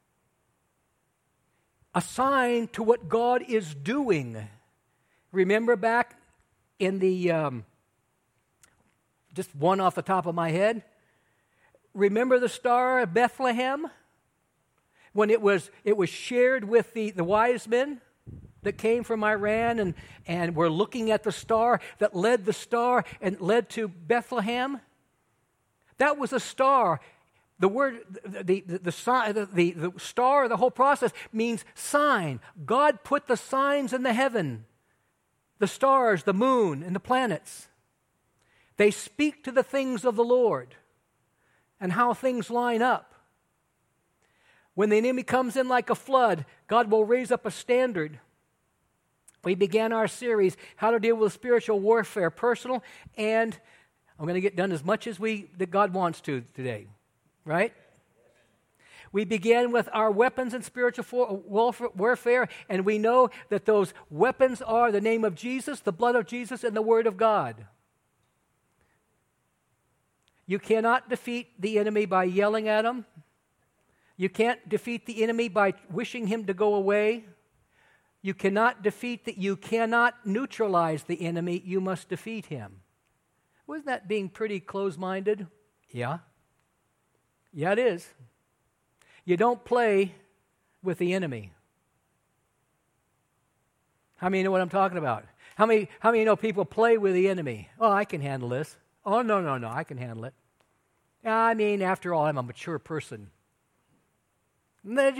A sign to what God is doing. Remember back in the, just one off the top of my head, remember the star of Bethlehem? When it was shared with the wise men that came from Iran and were looking at the star that led the star and led to Bethlehem? That was a star. The word, the star, the whole process means sign. God put the signs in the heaven, the stars, the moon, and the planets. They speak to the things of the Lord and how things line up. When the enemy comes in like a flood, God will raise up a standard. We began our series, How to Deal with Spiritual Warfare, personal, and I'm going to get done as much as that God wants to today. Right? We began with our weapons in spiritual warfare, and we know that those weapons are the name of Jesus, the blood of Jesus, and the Word of God. You cannot defeat the enemy by yelling at him. You can't defeat the enemy by wishing him to go away. You cannot neutralize the enemy. You must defeat him. Wasn't that being pretty close-minded? Yeah. Yeah, it is. You don't play with the enemy. How many know what I'm talking about? How many know people play with the enemy? Oh, I can handle this. Oh, no, I can handle it. I mean, after all, I'm a mature person. And let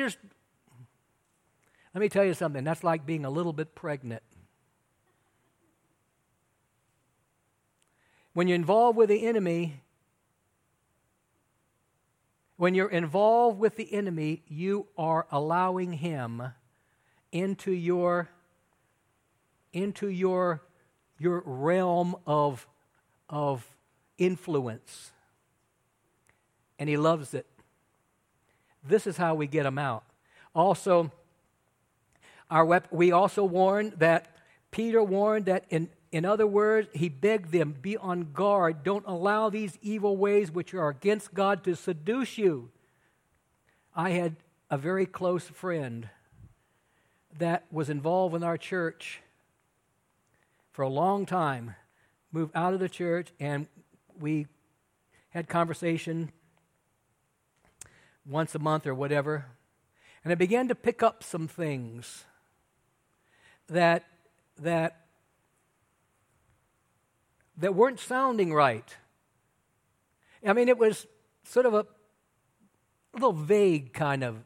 me tell you something. That's like being a little bit pregnant. when you're involved with the enemy, you are allowing him into your realm of influence. And he loves it. This is how we get him out. Also, we also warned that Peter warned that in other words, he begged them, be on guard. Don't allow these evil ways which are against God to seduce you. I had a very close friend that was involved in our church for a long time, moved out of the church, and we had conversation once a month or whatever. And I began to pick up some things that weren't sounding right. I mean, it was sort of a little vague kind of,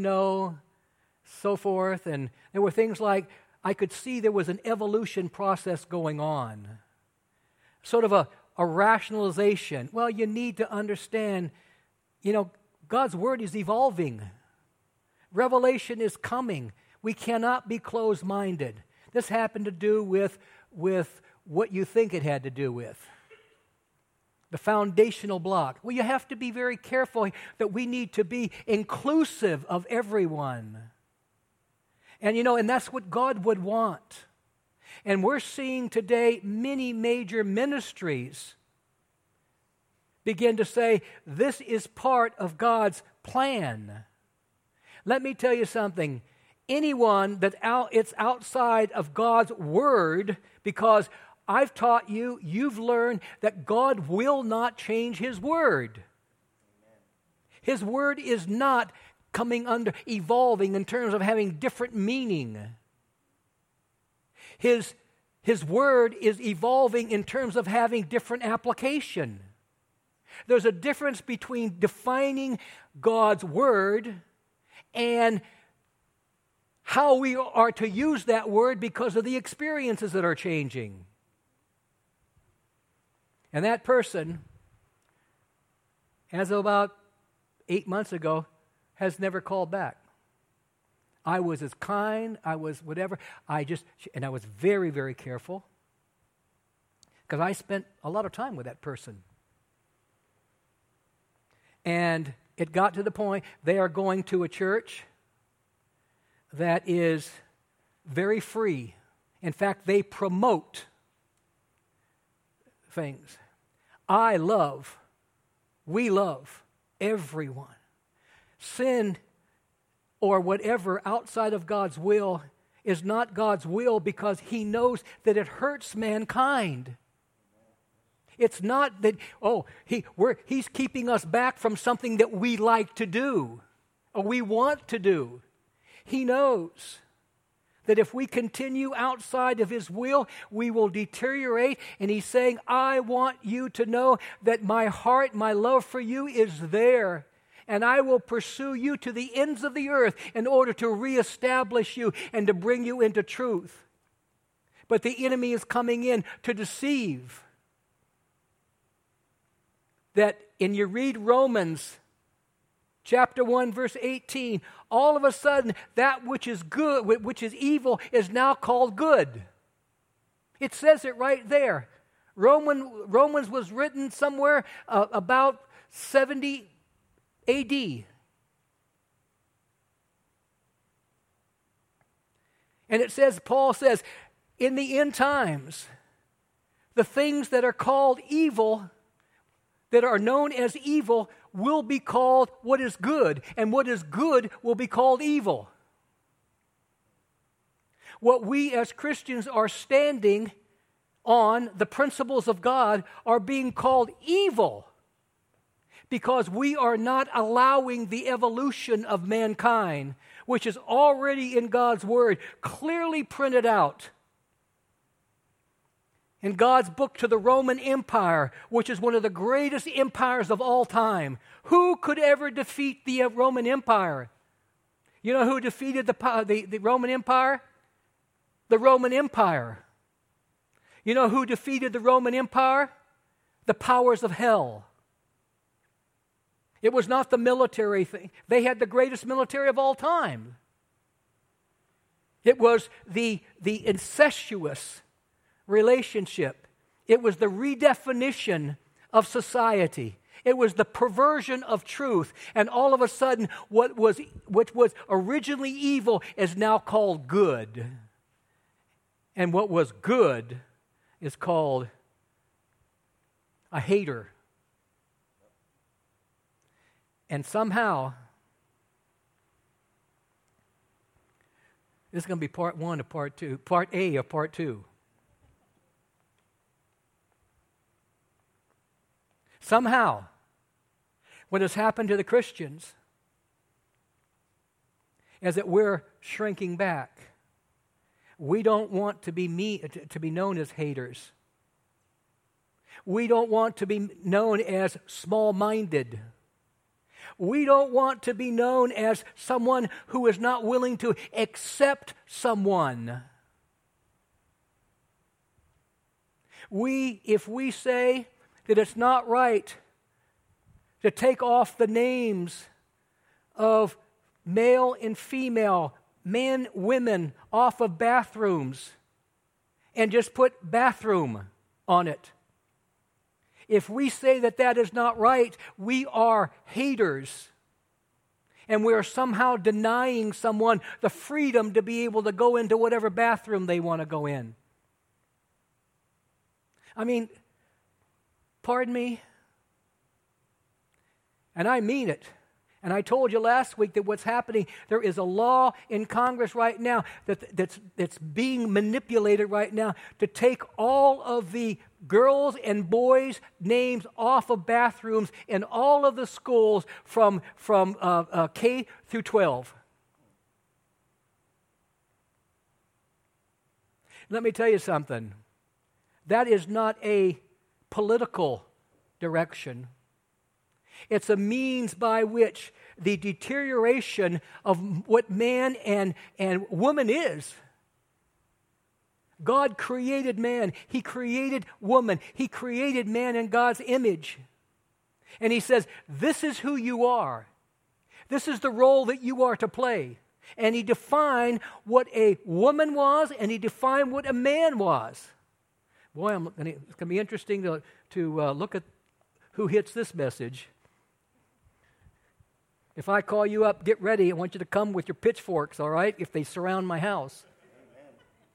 so forth. And there were things like, I could see there was an evolution process going on. Sort of a rationalization. Well, you need to understand, God's Word is evolving. Revelation is coming. We cannot be closed-minded. This happened to do with what you think it had to do with. The foundational block. Well, you have to be very careful that we need to be inclusive of everyone. And that's what God would want. And we're seeing today many major ministries begin to say, this is part of God's plan. Let me tell you something. Anyone it's outside of God's Word, because I've taught you, you've learned that God will not change His Word. His Word is not evolving in terms of having different meaning. His Word is evolving in terms of having different application. There's a difference between defining God's Word and how we are to use that Word because of the experiences that are changing. And that person, as of about 8 months ago, has never called back. I was as kind, I was whatever, and I was very, very careful because I spent a lot of time with that person. And it got to the point they are going to a church that is very free. In fact, they promote things. We love everyone. Sin or whatever outside of God's will is not God's will because He knows that it hurts mankind. It's not that, He's keeping us back from something that we like to do or we want to do. He knows that if we continue outside of His will, we will deteriorate. And He's saying, I want you to know that my heart, my love for you is there. And I will pursue you to the ends of the earth in order to reestablish you and to bring you into truth. But the enemy is coming in to deceive. That, and you read Romans chapter 1, verse 18, all of a sudden, that which is good, which is evil, is now called good. It says it right there. Romans was written somewhere about 70 A.D. And it says, Paul says, in the end times, the things that are called evil, that are known as evil, will be called what is good, and what is good will be called evil. What we as Christians are standing on, the principles of God, are being called evil because we are not allowing the evolution of mankind, which is already in God's Word, clearly printed out. In God's book to the Roman Empire, which is one of the greatest empires of all time. Who could ever defeat the Roman Empire? You know who defeated the Roman Empire? The Roman Empire. You know who defeated the Roman Empire? the powers of hell. It was not the military thing. They had the greatest military of all time. It was the incestuous relationship. It was the redefinition of society. It was the perversion of truth. And all of a sudden, which was originally evil is now called good. And what was good is called a hater. And somehow, this is going to be part one of part two, part A of part two. Somehow, what has happened to the Christians is that we're shrinking back. We don't want to be known as haters. We don't want to be known as small-minded. We don't want to be known as someone who is not willing to accept someone. If we say that it's not right to take off the names of male and female, men, women, off of bathrooms and just put bathroom on it. If we say that that is not right, we are haters. And we are somehow denying someone the freedom to be able to go into whatever bathroom they want to go in. I mean, pardon me, and I mean it. And I told you last week that what's happening, there is a law in Congress right now that's being manipulated right now to take all of the girls' and boys' names off of bathrooms in all of the schools from K through 12. Let me tell you something. That is not a political direction. It's a means by which the deterioration of what man and woman is. God created man. He created woman. He created man in God's image. And He says, this is who you are. This is the role that you are to play. And He defined what a woman was, and He defined what a man was. Boy, it's going to be interesting to look at who hits this message. If I call you up, get ready, I want you to come with your pitchforks, all right, if they surround my house. Amen.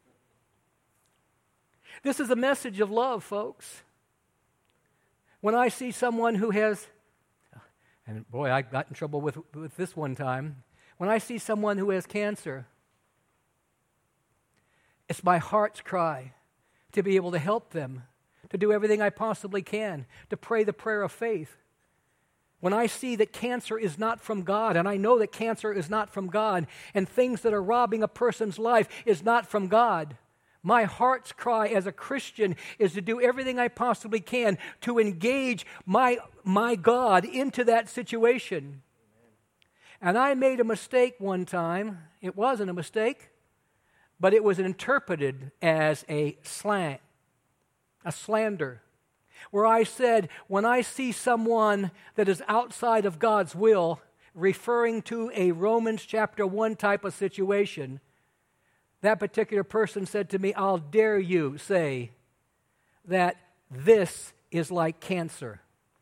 This is a message of love, folks. When I see someone who has, and boy, I got in trouble with this one time. When I see someone who has cancer, it's my heart's cry to be able to help them, to do everything I possibly can, to pray the prayer of faith. When I see that cancer is not from God, and I know that cancer is not from God, and things that are robbing a person's life is not from God, my heart's cry as a Christian is to do everything I possibly can to engage my God into that situation. And I made a mistake one time. It wasn't a mistake, but it was interpreted as a slang, a slander, where I said, when I see someone that is outside of God's will, referring to a Romans chapter 1 type of situation, that particular person said to me, I'll dare you say that this is like cancer.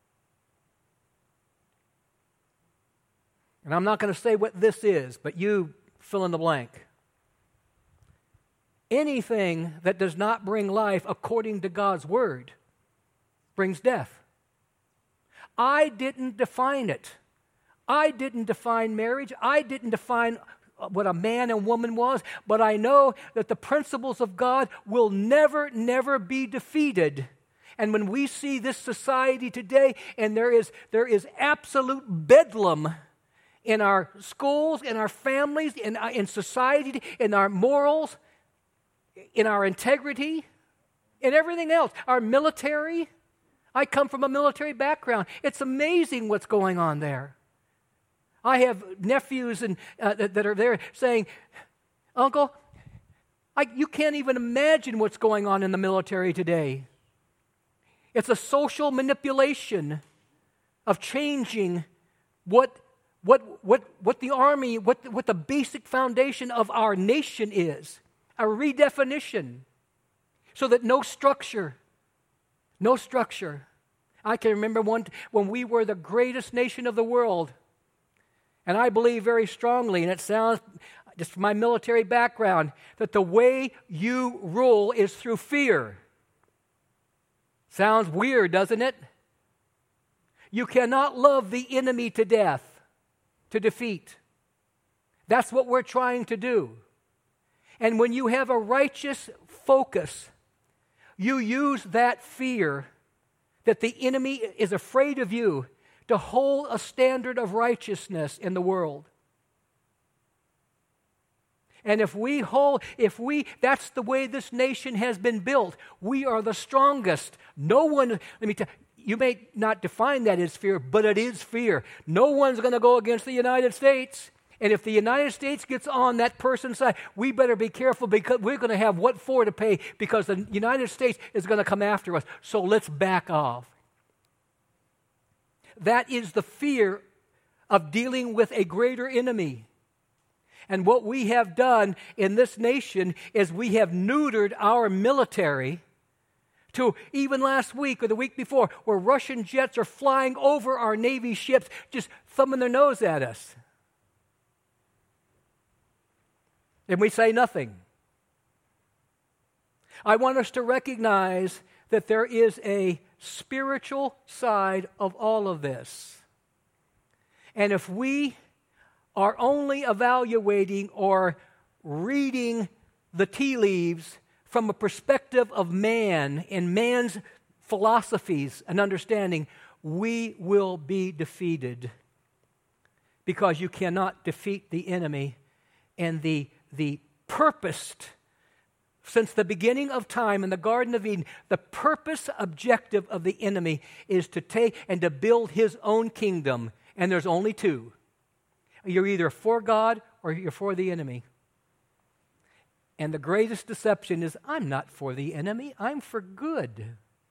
And I'm not going to say what this is, but you fill in the blank. Anything that does not bring life according to God's word brings death. I didn't define it. I didn't define marriage. I didn't define what a man and woman was, but I know that the principles of God will never, never be defeated. And when we see this society today, and there is absolute bedlam in our schools, in our families, in society, in our morals, in our integrity, in everything else, our military. I come from a military background. It's amazing what's going on there. I have nephews that are there saying, Uncle, you can't even imagine what's going on in the military today. It's a social manipulation of changing what the army, what the basic foundation of our nation is. A redefinition so that no structure. I can remember when we were the greatest nation of the world, and I believe very strongly, and it sounds, just from my military background, that the way you rule is through fear. Sounds weird, doesn't it? You cannot love the enemy to death, to defeat. That's what we're trying to do. And when you have a righteous focus, you use that fear that the enemy is afraid of you to hold a standard of righteousness in the world. And that's the way this nation has been built. We are the strongest. No one, let me tell you, may not define that as fear, but it is fear. No one's going to go against the United States. And if the United States gets on that person's side, we better be careful because we're going to have what for to pay because the United States is going to come after us. So let's back off. That is the fear of dealing with a greater enemy. And what we have done in this nation is we have neutered our military to even last week or the week before where Russian jets are flying over our Navy ships just thumbing their nose at us. And we say nothing. I want us to recognize that there is a spiritual side of all of this. And if we are only evaluating or reading the tea leaves from a perspective of man and man's philosophies and understanding, we will be defeated. Because you cannot defeat the enemy. And the purposed, since the beginning of time in the Garden of Eden, the purpose objective of the enemy is to take and to build his own kingdom. And there's only two. You're either for God or you're for the enemy. And the greatest deception is, I'm not for the enemy, I'm for good.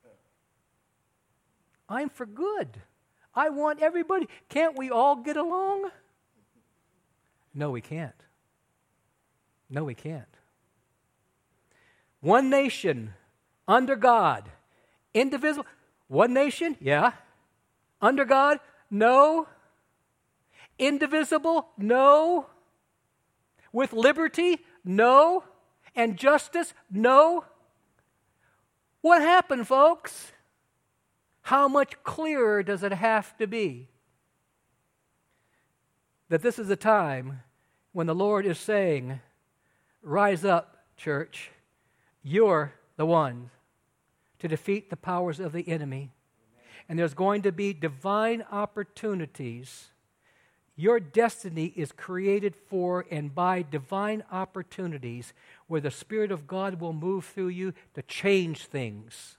I'm for good. I want everybody. Can't we all get along? No, we can't. No, we can't. One nation under God, indivisible. One nation, yeah. Under God, no. Indivisible, no. With liberty, no. And justice, no. What happened, folks? How much clearer does it have to be that this is a time when the Lord is saying, rise up, church. You're the ones to defeat the powers of the enemy. And there's going to be divine opportunities. Your destiny is created for and by divine opportunities where the Spirit of God will move through you to change things.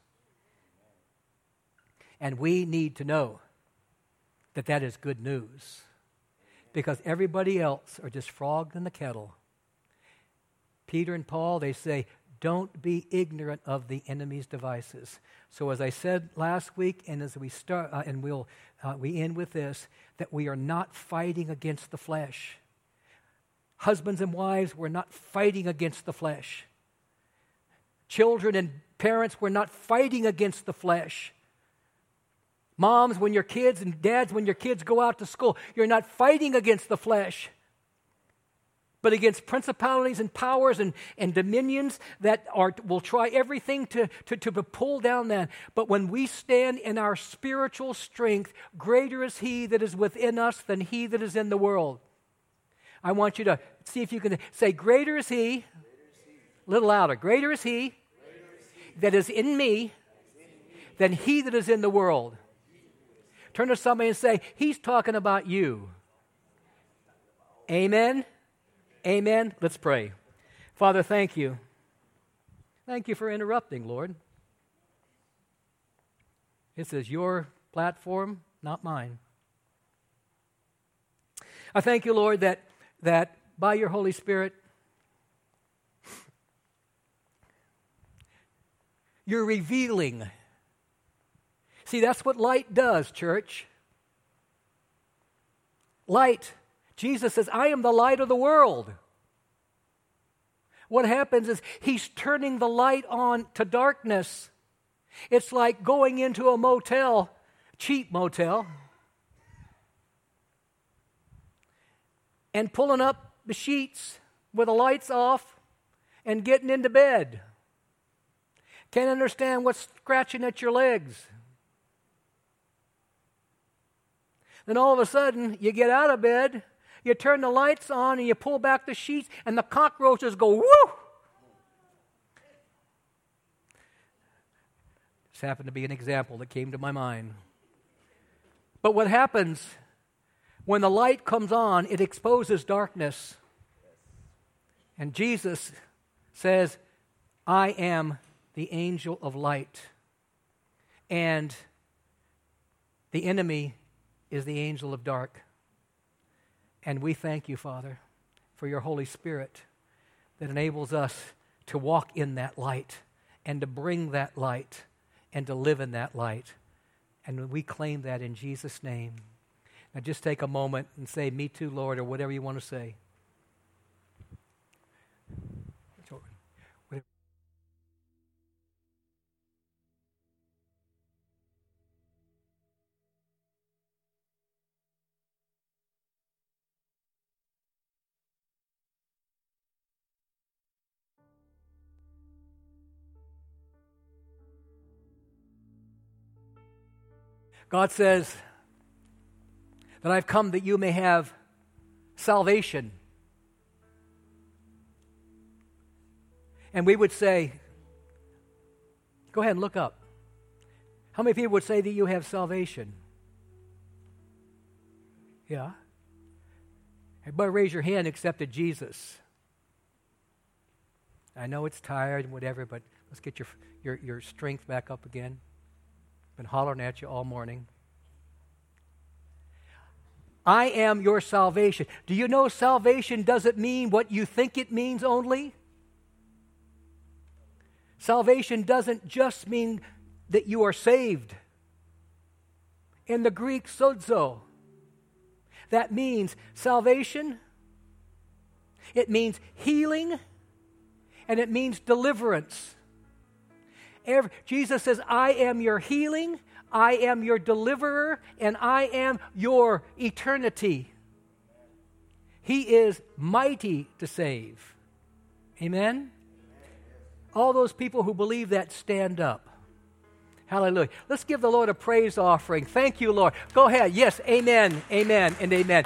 And we need to know that that is good news. Because everybody else are just frogs in the kettle. Peter and Paul, they say, don't be ignorant of the enemy's devices. So as I said last week, and as we start, and we end with this, that we are not fighting against the flesh. Husbands and wives, we're not fighting against the flesh. Children and parents, we're not fighting against the flesh. Moms, when your kids, and dads, when your kids go out to school, you're not fighting against the flesh, but against principalities and powers and dominions that will try everything to pull down that. But when we stand in our spiritual strength, greater is He that is within us than he that is in the world. I want you to see if you can say, greater is He, a little louder, greater is He that is in me than he that is in the world. Turn to somebody and say, He's talking about you. Amen. Amen. Let's pray. Father, thank you. Thank you for interrupting, Lord. This is your platform, not mine. I thank you, Lord, that by your Holy Spirit, you're revealing See, that's what light does, church. Light. Jesus says, I am the light of the world. What happens is he's turning the light on to darkness. It's like going into a motel, cheap motel, and pulling up the sheets with the lights off and getting into bed. Can't understand what's scratching at your legs. Then all of a sudden, you get out of bed, you turn the lights on, and you pull back the sheets, and the cockroaches go, whoo! This happened to be an example that came to my mind. But what happens when the light comes on, it exposes darkness. And Jesus says, I am the angel of light. And the enemy is the angel of dark. And we thank you, Father, for your Holy Spirit that enables us to walk in that light and to bring that light and to live in that light. And we claim that in Jesus' name. Now just take a moment and say, me too, Lord, or whatever you want to say. God says that I've come that you may have salvation. And we would say, go ahead and look up. How many people would say that you have salvation? Yeah. Everybody raise your hand except to Jesus. I know it's tired and whatever, but let's get your strength back up again. Been hollering at you all morning. I am your salvation. Do you know salvation doesn't mean what you think it means only? Salvation doesn't just mean that you are saved. In the Greek, sozo, that means salvation, it means healing, and it means deliverance. Jesus says, I am your healing, I am your deliverer, and I am your eternity. He is mighty to save. Amen? All those people who believe that, stand up. Hallelujah. Let's give the Lord a praise offering. Thank you, Lord. Go ahead. Yes, amen, amen, and amen.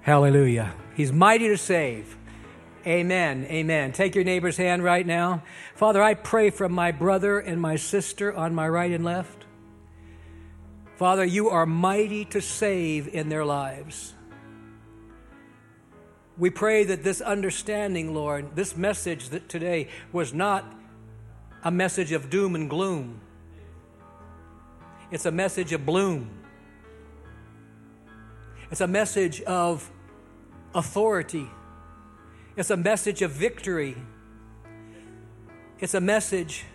Hallelujah. He's mighty to save. Amen. Amen. Take your neighbor's hand right now. Father, I pray for my brother and my sister on my right and left. Father, you are mighty to save in their lives. We pray that this understanding, Lord, this message that today was not a message of doom and gloom. It's a message of bloom. It's a message of authority. It's a message of victory. It's a message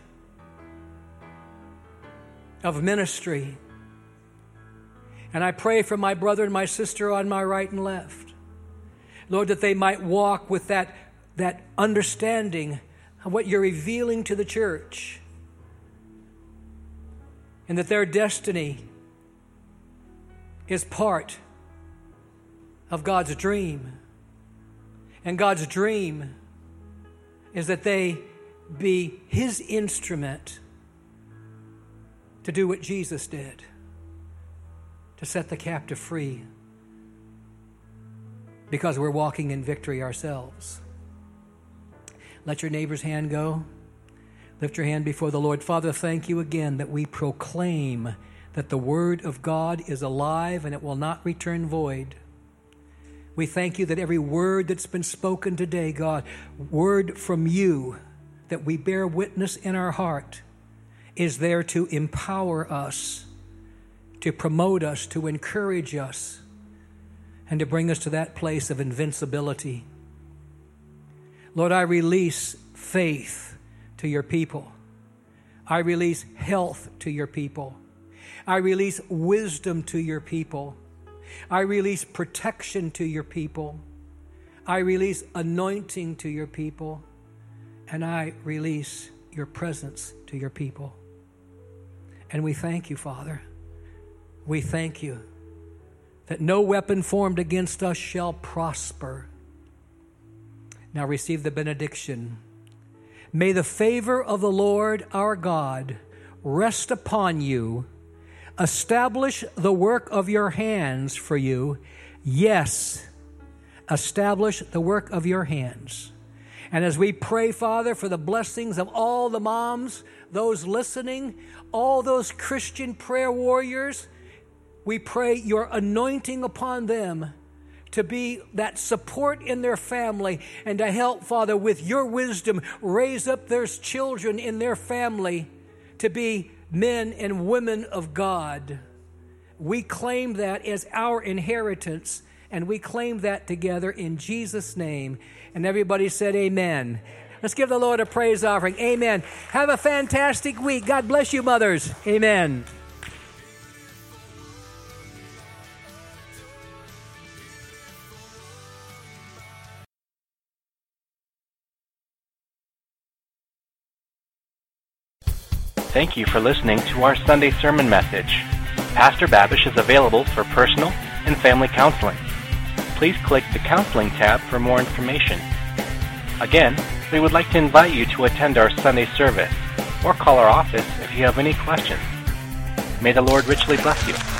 of ministry. And I pray for my brother and my sister on my right and left. Lord, that they might walk with that understanding of what you're revealing to the church. And that their destiny is part of God's dream. And God's dream is that they be His instrument to do what Jesus did, to set the captive free, because we're walking in victory ourselves. Let your neighbor's hand go. Lift your hand before the Lord. Father, thank you again that we proclaim that the Word of God is alive and it will not return void. We thank you that every word that's been spoken today, God, word from you that we bear witness in our heart, is there to empower us, to promote us, to encourage us, and to bring us to that place of invincibility. Lord, I release faith to your people. I release health to your people. I release wisdom to your people. I release protection to your people. I release anointing to your people. And I release your presence to your people. And we thank you, Father. We thank you that no weapon formed against us shall prosper. Now receive the benediction. May the favor of the Lord our God rest upon you, establish the work of your hands for you. Yes, establish the work of your hands. And as we pray, Father, for the blessings of all the moms, those listening, all those Christian prayer warriors, we pray your anointing upon them to be that support in their family and to help, Father, with your wisdom, raise up their children in their family to be men and women of God. We claim that as our inheritance, and we claim that together in Jesus' name. And everybody said amen. Let's give the Lord a praise offering. Amen. Have a fantastic week. God bless you, mothers. Amen. Thank you for listening to our Sunday sermon message. Pastor Babish is available for personal and family counseling. Please click the Counseling tab for more information. Again, we would like to invite you to attend our Sunday service or call our office if you have any questions. May the Lord richly bless you.